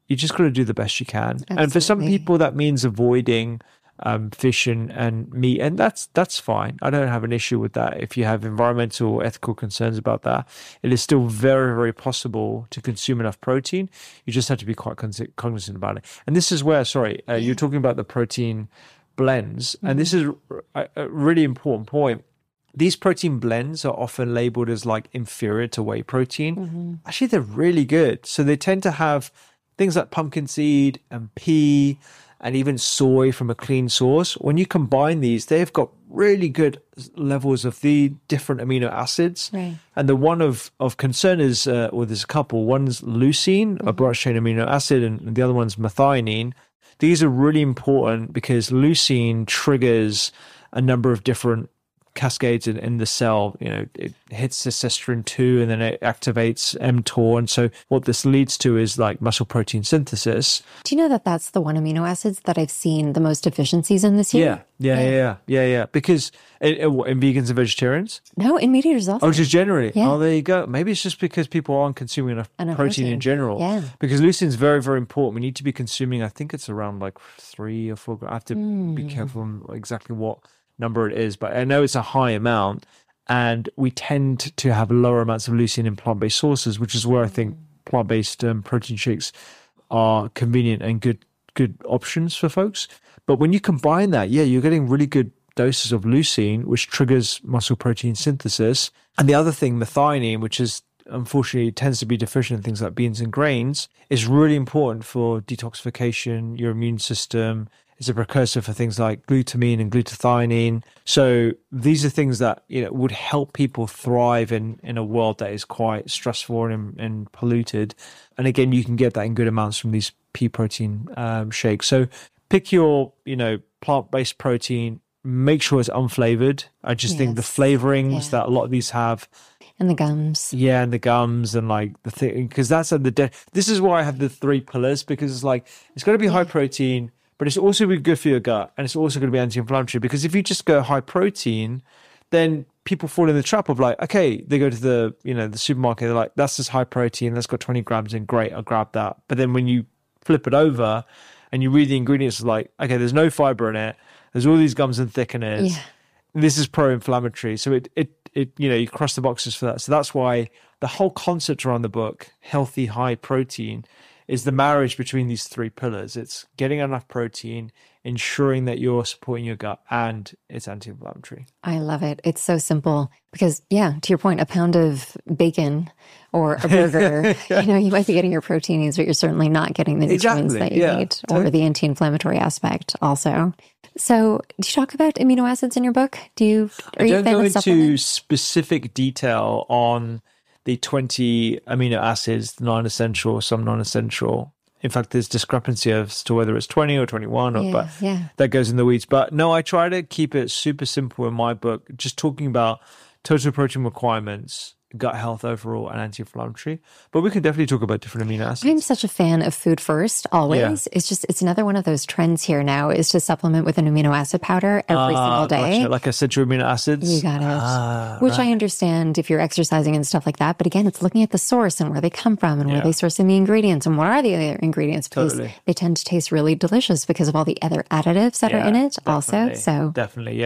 S2: you just got to do the best you can.
S1: Absolutely.
S2: And for some people, that means avoiding fish and meat, and that's fine. I don't have an issue with that. If you have environmental or ethical concerns about that, it is still very, very possible to consume enough protein. You just have to be quite cognizant about it. And this is where, you're talking about the protein blends, and this is a really important point. These protein blends are often labeled as like inferior to whey protein. Actually, they're really good. So they tend to have things like pumpkin seed and pea and even soy from a clean source. When you combine these, they've got really good levels of the different amino acids.
S1: Right.
S2: And the one of concern is, there's a couple. One's leucine, a branched chain amino acid, and the other one's methionine. These are really important because leucine triggers a number of different cascades in the cell. It hits testosterone 2 and then it activates mTOR. And so what this leads to is like muscle protein synthesis.
S1: Do you know that that's the one amino acids that I've seen the most deficiencies in this year?
S2: Yeah. Because in vegans and vegetarians?
S1: No, in meat eaters also.
S2: Oh, just generally?
S1: Yeah.
S2: Oh, there you go. Maybe it's just because people aren't consuming enough protein in general.
S1: Yeah.
S2: Because leucine is very, very important. We need to be consuming, I think it's around like 3 or 4. I have to be careful on exactly what number it is, but I know it's a high amount, and we tend to have lower amounts of leucine in plant-based sources, which is where I think plant-based protein shakes are convenient and good options for folks. But when you combine that, you're getting really good doses of leucine, which triggers muscle protein synthesis. And the other thing, methionine, which is unfortunately tends to be deficient in things like beans and grains, is really important for detoxification, your immune system. It's a precursor for things like glutamine and glutathione. So these are things that would help people thrive in a world that is quite stressful and polluted. And again, you can get that in good amounts from these pea protein shakes. So pick your plant-based protein. Make sure it's unflavored. I just think the flavorings that a lot of these have.
S1: And the gums.
S2: Yeah, and the gums and like the thing, because that's at this is why I have the 3 pillars, because it's like, it's got to be high protein, but it's also be good for your gut, and it's also going to be anti-inflammatory. Because if you just go high protein, then people fall in the trap of like, okay, they go to the the supermarket, they're like, that's just high protein, that's got 20 grams in, great, I'll grab that. But then when you flip it over and you read the ingredients, it's like, okay, there's no fiber in it, there's all these gums and thickeners.
S1: Yeah.
S2: This is pro-inflammatory, so it you cross the boxes for that. So that's why the whole concept around the book, Healthy High Protein, is the marriage between these 3 pillars. It's getting enough protein, ensuring that you're supporting your gut, and it's anti-inflammatory.
S1: I love it. It's so simple because, to your point, a pound of bacon or a burger, you might be getting your protein needs, but you're certainly not getting the nutrients that you need, or the anti-inflammatory aspect also. So do you talk about amino acids in your book? I
S2: don't go into specific detail on the 20 amino acids, non-essential, some non-essential. In fact, there's discrepancy as to whether it's 20 or 21, but that goes in the weeds. But no, I try to keep it super simple in my book, just talking about total protein requirements, gut health overall, and anti-inflammatory. But we can definitely talk about different amino acids.
S1: I'm such a fan of food first, always. Yeah. It's another one of those trends here now, is to supplement with an amino acid powder every single day.
S2: Gotcha. Like essential amino acids?
S1: You got it. Which I understand if you're exercising and stuff like that. But again, it's looking at the source and where they come from and where they sourcing the ingredients and what are the other ingredients. Because they tend to taste really delicious because of all the other additives that are in it also. So
S2: definitely,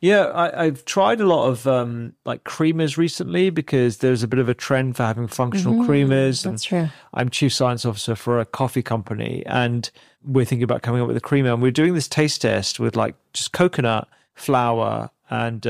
S2: I've tried a lot of like creamers recently, because there's a bit of a trend for having functional creamers.
S1: That's true.
S2: I'm chief science officer for a coffee company, and we're thinking about coming up with a creamer. And we're doing this taste test with like just coconut flour and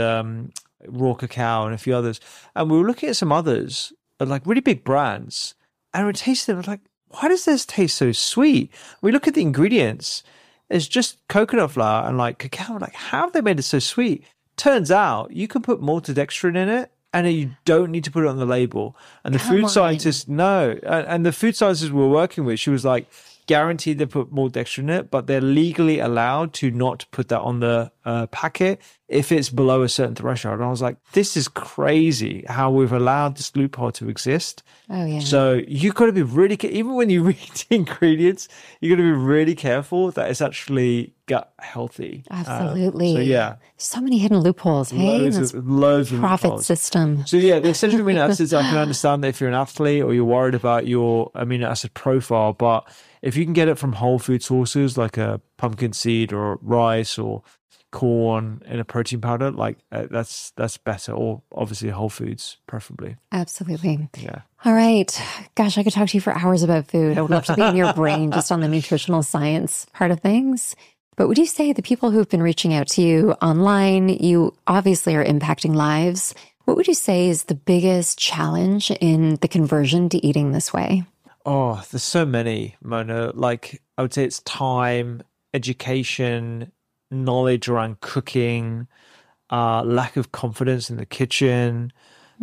S2: raw cacao and a few others. And we were looking at some others, but like really big brands. And we tasted them. I was like, why does this taste so sweet? We look at the ingredients. It's just coconut flour and like cacao. Like, how have they made it so sweet? Turns out you can put maltodextrin in it, and you don't need to put it on the label. And the food scientists, and the food scientists we're working with, she was like, guaranteed they put maltodextrin in it, but they're legally allowed to not put that on the packet if it's below a certain threshold. And I was like, this is crazy how we've allowed this loophole to exist.
S1: Oh, yeah.
S2: So you got to be really, even when you read the ingredients, you got to be really careful that it's actually gut healthy.
S1: Absolutely.
S2: So yeah.
S1: So many hidden loopholes. Hey,
S2: loads of
S1: profit
S2: loopholes.
S1: system.
S2: So yeah, the essential amino acids, I can understand that if you're an athlete or you're worried about your amino acid profile, but if you can get it from whole food sources like a pumpkin seed or rice or corn in a protein powder, like that's better, or obviously whole foods preferably.
S1: Absolutely.
S2: Yeah.
S1: All right. Gosh, I could talk to you for hours about food. I would love to be in your brain just on the nutritional science part of things. But would you say the people who've been reaching out to you online, you obviously are impacting lives. What would you say is the biggest challenge in the conversion to eating this way?
S2: Oh, there's so many, Mona. Like, I would say it's time, education, knowledge around cooking, lack of confidence in the kitchen.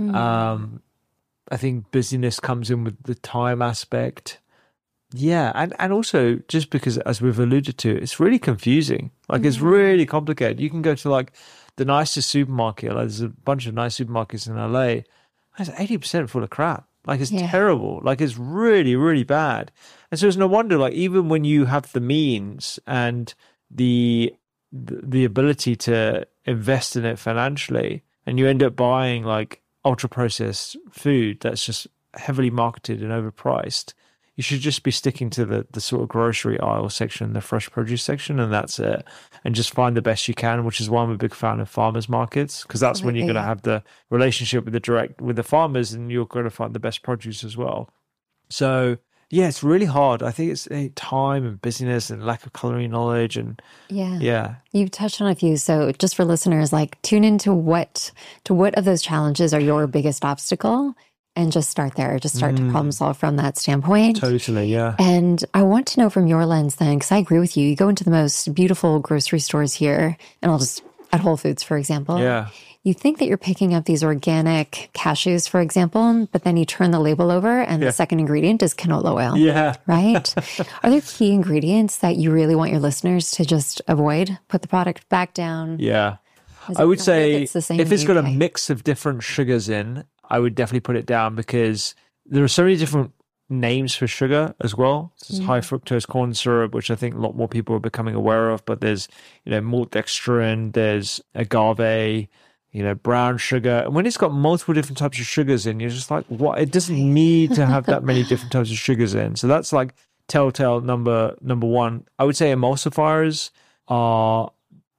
S2: I think busyness comes in with the time aspect. Yeah, and also just because, as we've alluded to, it's really confusing. Like, it's really complicated. You can go to like the nicest supermarket. Like, there's a bunch of nice supermarkets in LA. It's 80% full of crap. Like, it's terrible. Like, it's really, really bad. And so it's no wonder, like, even when you have the means and the ability to invest in it financially, and you end up buying like ultra processed food that's just heavily marketed and overpriced, you should just be sticking to the sort of grocery aisle section, the fresh produce section, and that's it. And just find the best you can, which is why I'm a big fan of farmers markets, because that's when you're going to have the relationship with the farmers, and you're going to find the best produce as well. So yeah, it's really hard. I think it's time and busyness and lack of culinary knowledge. And yeah.
S1: You've touched on a few. So just for listeners, like tune into what of those challenges are your biggest obstacle, and just start there. Just start to problem solve from that standpoint.
S2: Totally, yeah.
S1: And I want to know from your lens then, because I agree with you. You go into the most beautiful grocery stores here, and I'll just, at Whole Foods, for example.
S2: Yeah.
S1: You think that you're picking up these organic cashews, for example, but then you turn the label over and the second ingredient is canola oil.
S2: Yeah.
S1: Right? Are there key ingredients that you really want your listeners to just avoid? Put the product back down?
S2: Yeah. I would say if it's got a mix of different sugars in, I would definitely put it down, because there are so many different names for sugar as well. There's high fructose corn syrup, which I think a lot more people are becoming aware of, but there's, maltodextrin, there's agave, brown sugar. And when it's got multiple different types of sugars in, you're just like, what? It doesn't need to have that many different types of sugars in. So that's like telltale number one. I would say emulsifiers are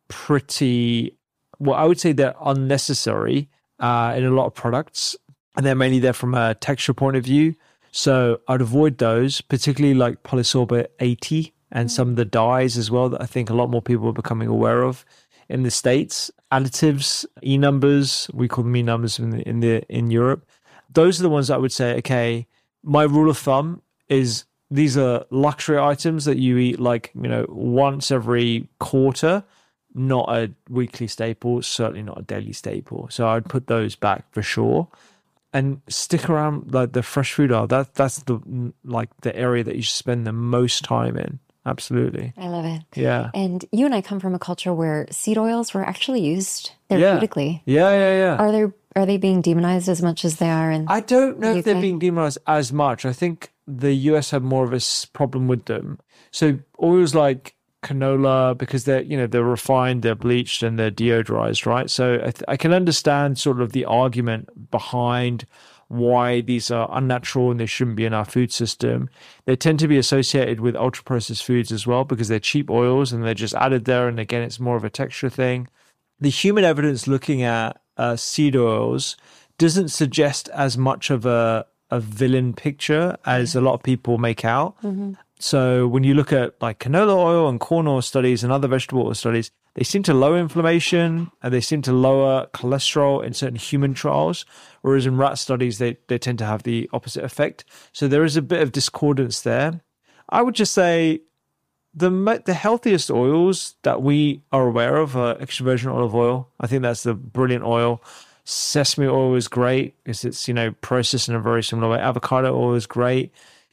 S2: I would say they're unnecessary in a lot of products, and they're mainly there from a texture point of view. So I'd avoid those, particularly like polysorbate 80 and some of the dyes as well that I think a lot more people are becoming aware of in the States. Additives, E-numbers, we call them E-numbers in Europe. Those are the ones that I would say, okay, my rule of thumb is these are luxury items that you eat like, once every quarter, not a weekly staple, certainly not a daily staple. So I'd put those back for sure. And stick around like the fresh food aisle. That's the area that you should spend the most time in. Absolutely.
S1: I love it.
S2: Yeah.
S1: And you and I come from a culture where seed oils were actually used therapeutically.
S2: Yeah.
S1: Are they being demonized as much as they are in
S2: I don't know
S1: the
S2: if they're
S1: UK?
S2: being demonized as much. I think the US have more of a problem with them. So oils like canola, because they're refined, they're bleached, and they're deodorized, right? So I can understand sort of the argument behind why these are unnatural and they shouldn't be in our food system. They tend to be associated with ultra processed foods as well, because they're cheap oils and they're just added there, and again, it's more of a texture thing. The human evidence looking at seed oils doesn't suggest as much of a villain picture as a lot of people make out. So when you look at like canola oil and corn oil studies and other vegetable oil studies, they seem to lower inflammation and they seem to lower cholesterol in certain human trials, whereas in rat studies, they tend to have the opposite effect. So there is a bit of discordance there. I would just say the healthiest oils that we are aware of are extra virgin olive oil. I think that's the brilliant oil. Sesame oil is great because it's, processed in a very similar way. Avocado oil is great.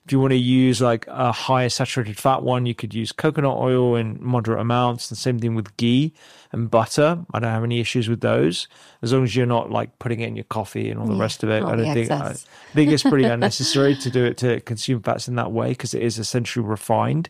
S2: If you want to use like a higher saturated fat one, you could use coconut oil in moderate amounts. The same thing with ghee and butter. I don't have any issues with those, as long as you're not like putting it in your coffee and all the rest of it. I think it's pretty unnecessary to do it, to consume fats in that way, because it is essentially refined.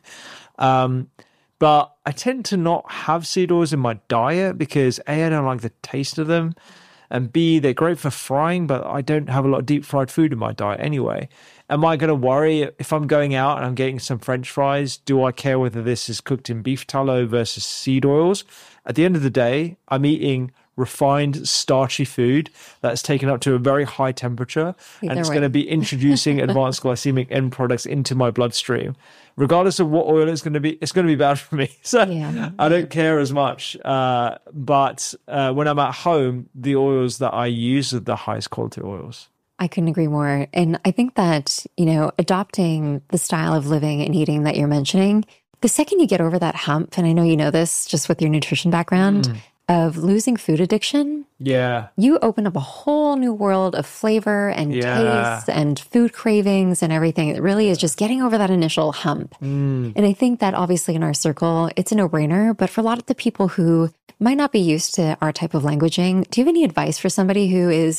S2: But I tend to not have seed oils in my diet because A, I don't like the taste of them, and B, they're great for frying, but I don't have a lot of deep fried food in my diet anyway. Am I going to worry if I'm going out and I'm getting some French fries? Do I care whether this is cooked in beef tallow versus seed oils? At the end of the day, I'm eating refined, starchy food that's taken up to a very high temperature, and it's going to be introducing advanced glycemic end products into my bloodstream. Regardless of what oil it's going to be bad for me. So I don't care as much. But when I'm at home, the oils that I use are the highest quality oils.
S1: I couldn't agree more. And I think that, adopting the style of living and eating that you're mentioning, the second you get over that hump, and I know you know this just with your nutrition background, of losing food addiction, you open up a whole new world of flavor and taste and food cravings and everything. It really is just getting over that initial hump. And I think that obviously in our circle, it's a no-brainer, but for a lot of the people who might not be used to our type of languaging, do you have any advice for somebody who is,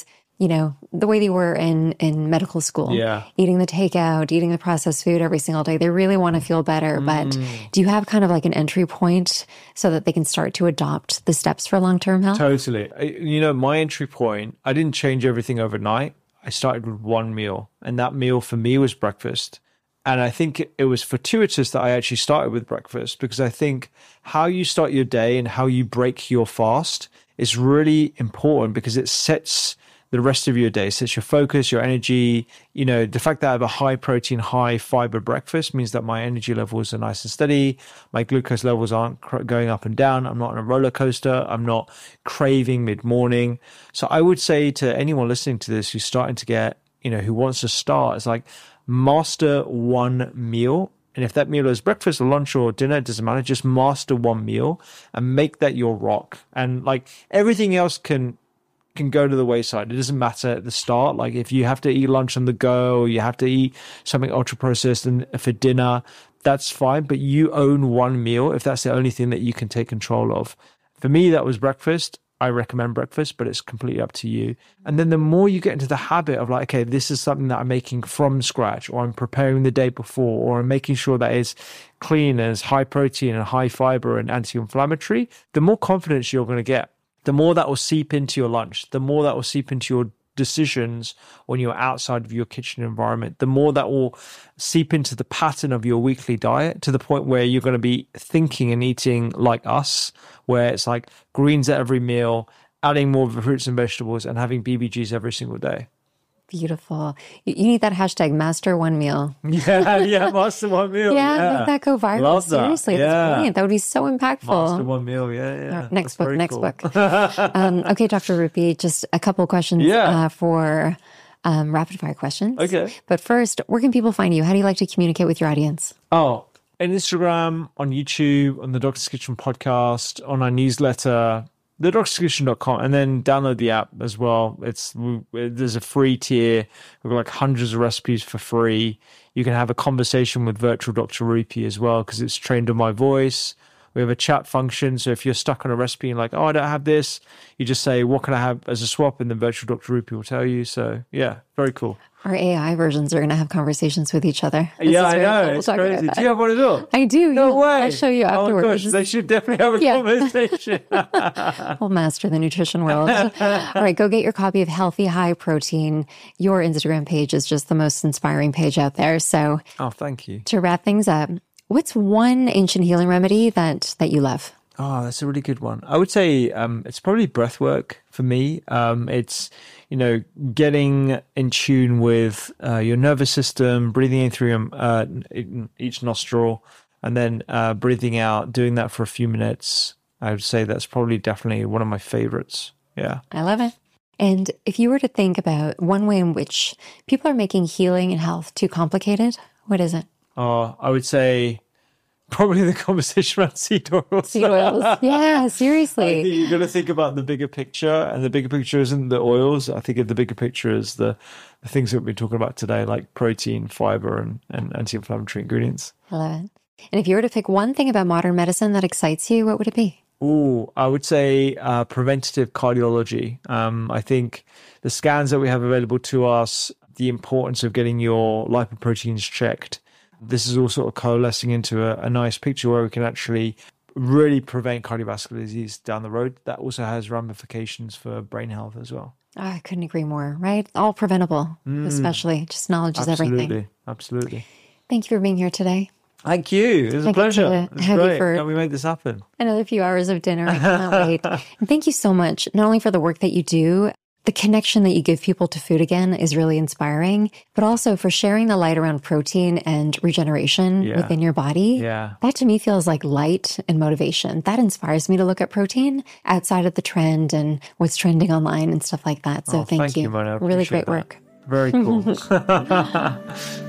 S1: the way they were in medical school, eating the takeout, eating the processed food every single day? They really want to feel better, but do you have kind of like an entry point so that they can start to adopt the steps for long-term health?
S2: Totally. My entry point, I didn't change everything overnight. I started with one meal, and that meal for me was breakfast. And I think it was fortuitous that I actually started with breakfast, because I think how you start your day and how you break your fast is really important, because it sets the rest of your day, sets your focus, your energy. The fact that I have a high protein, high fiber breakfast means that my energy levels are nice and steady. My glucose levels aren't going up and down. I'm not on a roller coaster. I'm not craving mid-morning. So I would say to anyone listening to this who's starting to get, who wants to start, it's like master one meal. And if that meal is breakfast or lunch or dinner, it doesn't matter. Just master one meal and make that your rock. And like everything else can go to the wayside. It doesn't matter at the start. Like if you have to eat lunch on the go, or you have to eat something ultra processed and for dinner, that's fine. But you own one meal if that's the only thing that you can take control of. For me, that was breakfast. I recommend breakfast, but it's completely up to you. And then the more you get into the habit of like, okay, this is something that I'm making from scratch, or I'm preparing the day before, or I'm making sure that it's clean and it's high protein and high fiber and anti-inflammatory, the more confidence you're going to get. The more that will seep into your lunch, the more that will seep into your decisions when you're outside of your kitchen environment, the more that will seep into the pattern of your weekly diet, to the point where you're going to be thinking and eating like us, where it's like greens at every meal, adding more fruits and vegetables, and having BBGs every single day.
S1: Beautiful. You need that hashtag master one meal.
S2: Master one meal.
S1: Let that go viral.
S2: Love that.
S1: Seriously, that's brilliant. That would be so impactful.
S2: Master one meal,
S1: Next book. Okay, Dr. Rupy, just a couple of questions for rapid fire questions.
S2: Okay.
S1: But first, where can people find you? How do you like to communicate with your audience?
S2: On Instagram, on YouTube, on the Doctor's Kitchen podcast, on our newsletter, thedoctorskitchen.com, and then download the app as well. There's a free tier. We've got like hundreds of recipes for free. You can have a conversation with virtual Dr. Rupy as well, because it's trained on my voice. We have a chat function. So if you're stuck on a recipe and like, I don't have this, you just say, what can I have as a swap? And then virtual Dr. Rupy will tell you. So very cool.
S1: Our AI versions are going to have conversations with each other.
S2: I know. Cool. It's crazy. Do you have one as well?
S1: I do.
S2: No way.
S1: I'll show you afterwards.
S2: Oh, gosh. They should definitely have a conversation.
S1: We'll master the nutrition world. All right. Go get your copy of Healthy High Protein. Your Instagram page is just the most inspiring page out there. So,
S2: thank you.
S1: To wrap things up, what's one ancient healing remedy that you love?
S2: Oh, that's a really good one. I would say it's probably breath work for me. It's, getting in tune with your nervous system, breathing in through each nostril, and then breathing out, doing that for a few minutes. I would say that's probably definitely one of my favorites. Yeah.
S1: I love it. And if you were to think about one way in which people are making healing and health too complicated, what is it?
S2: I would say Probably the conversation around seed oils.
S1: Seed oils. Yeah,
S2: I
S1: seriously.
S2: think you've got to think about the bigger picture, and the bigger picture isn't the oils. I think the bigger picture is the things that we've been talking about today, like protein, fiber, and anti-inflammatory ingredients.
S1: I love it. And if you were to pick one thing about modern medicine that excites you, what would it be?
S2: Oh, I would say preventative cardiology. I think the scans that we have available to us, the importance of getting your lipoproteins checked. This is all sort of coalescing into a nice picture where we can actually really prevent cardiovascular disease down the road. That also has ramifications for brain health as well.
S1: Oh, I couldn't agree more, right? All preventable, especially. Just knowledge is everything.
S2: Absolutely.
S1: Thank you for being here today.
S2: Thank you. It was a pleasure. It's great that we made this happen.
S1: Another few hours of dinner. I cannot wait. And thank you so much, not only for the work that you do, the connection that you give people to food again is really inspiring, but also for sharing the light around protein and regeneration within your body.
S2: Yeah.
S1: That to me feels like light and motivation. That inspires me to look at protein outside of the trend and what's trending online and stuff like that. So thank you.
S2: Mona.
S1: Really great work.
S2: Very cool.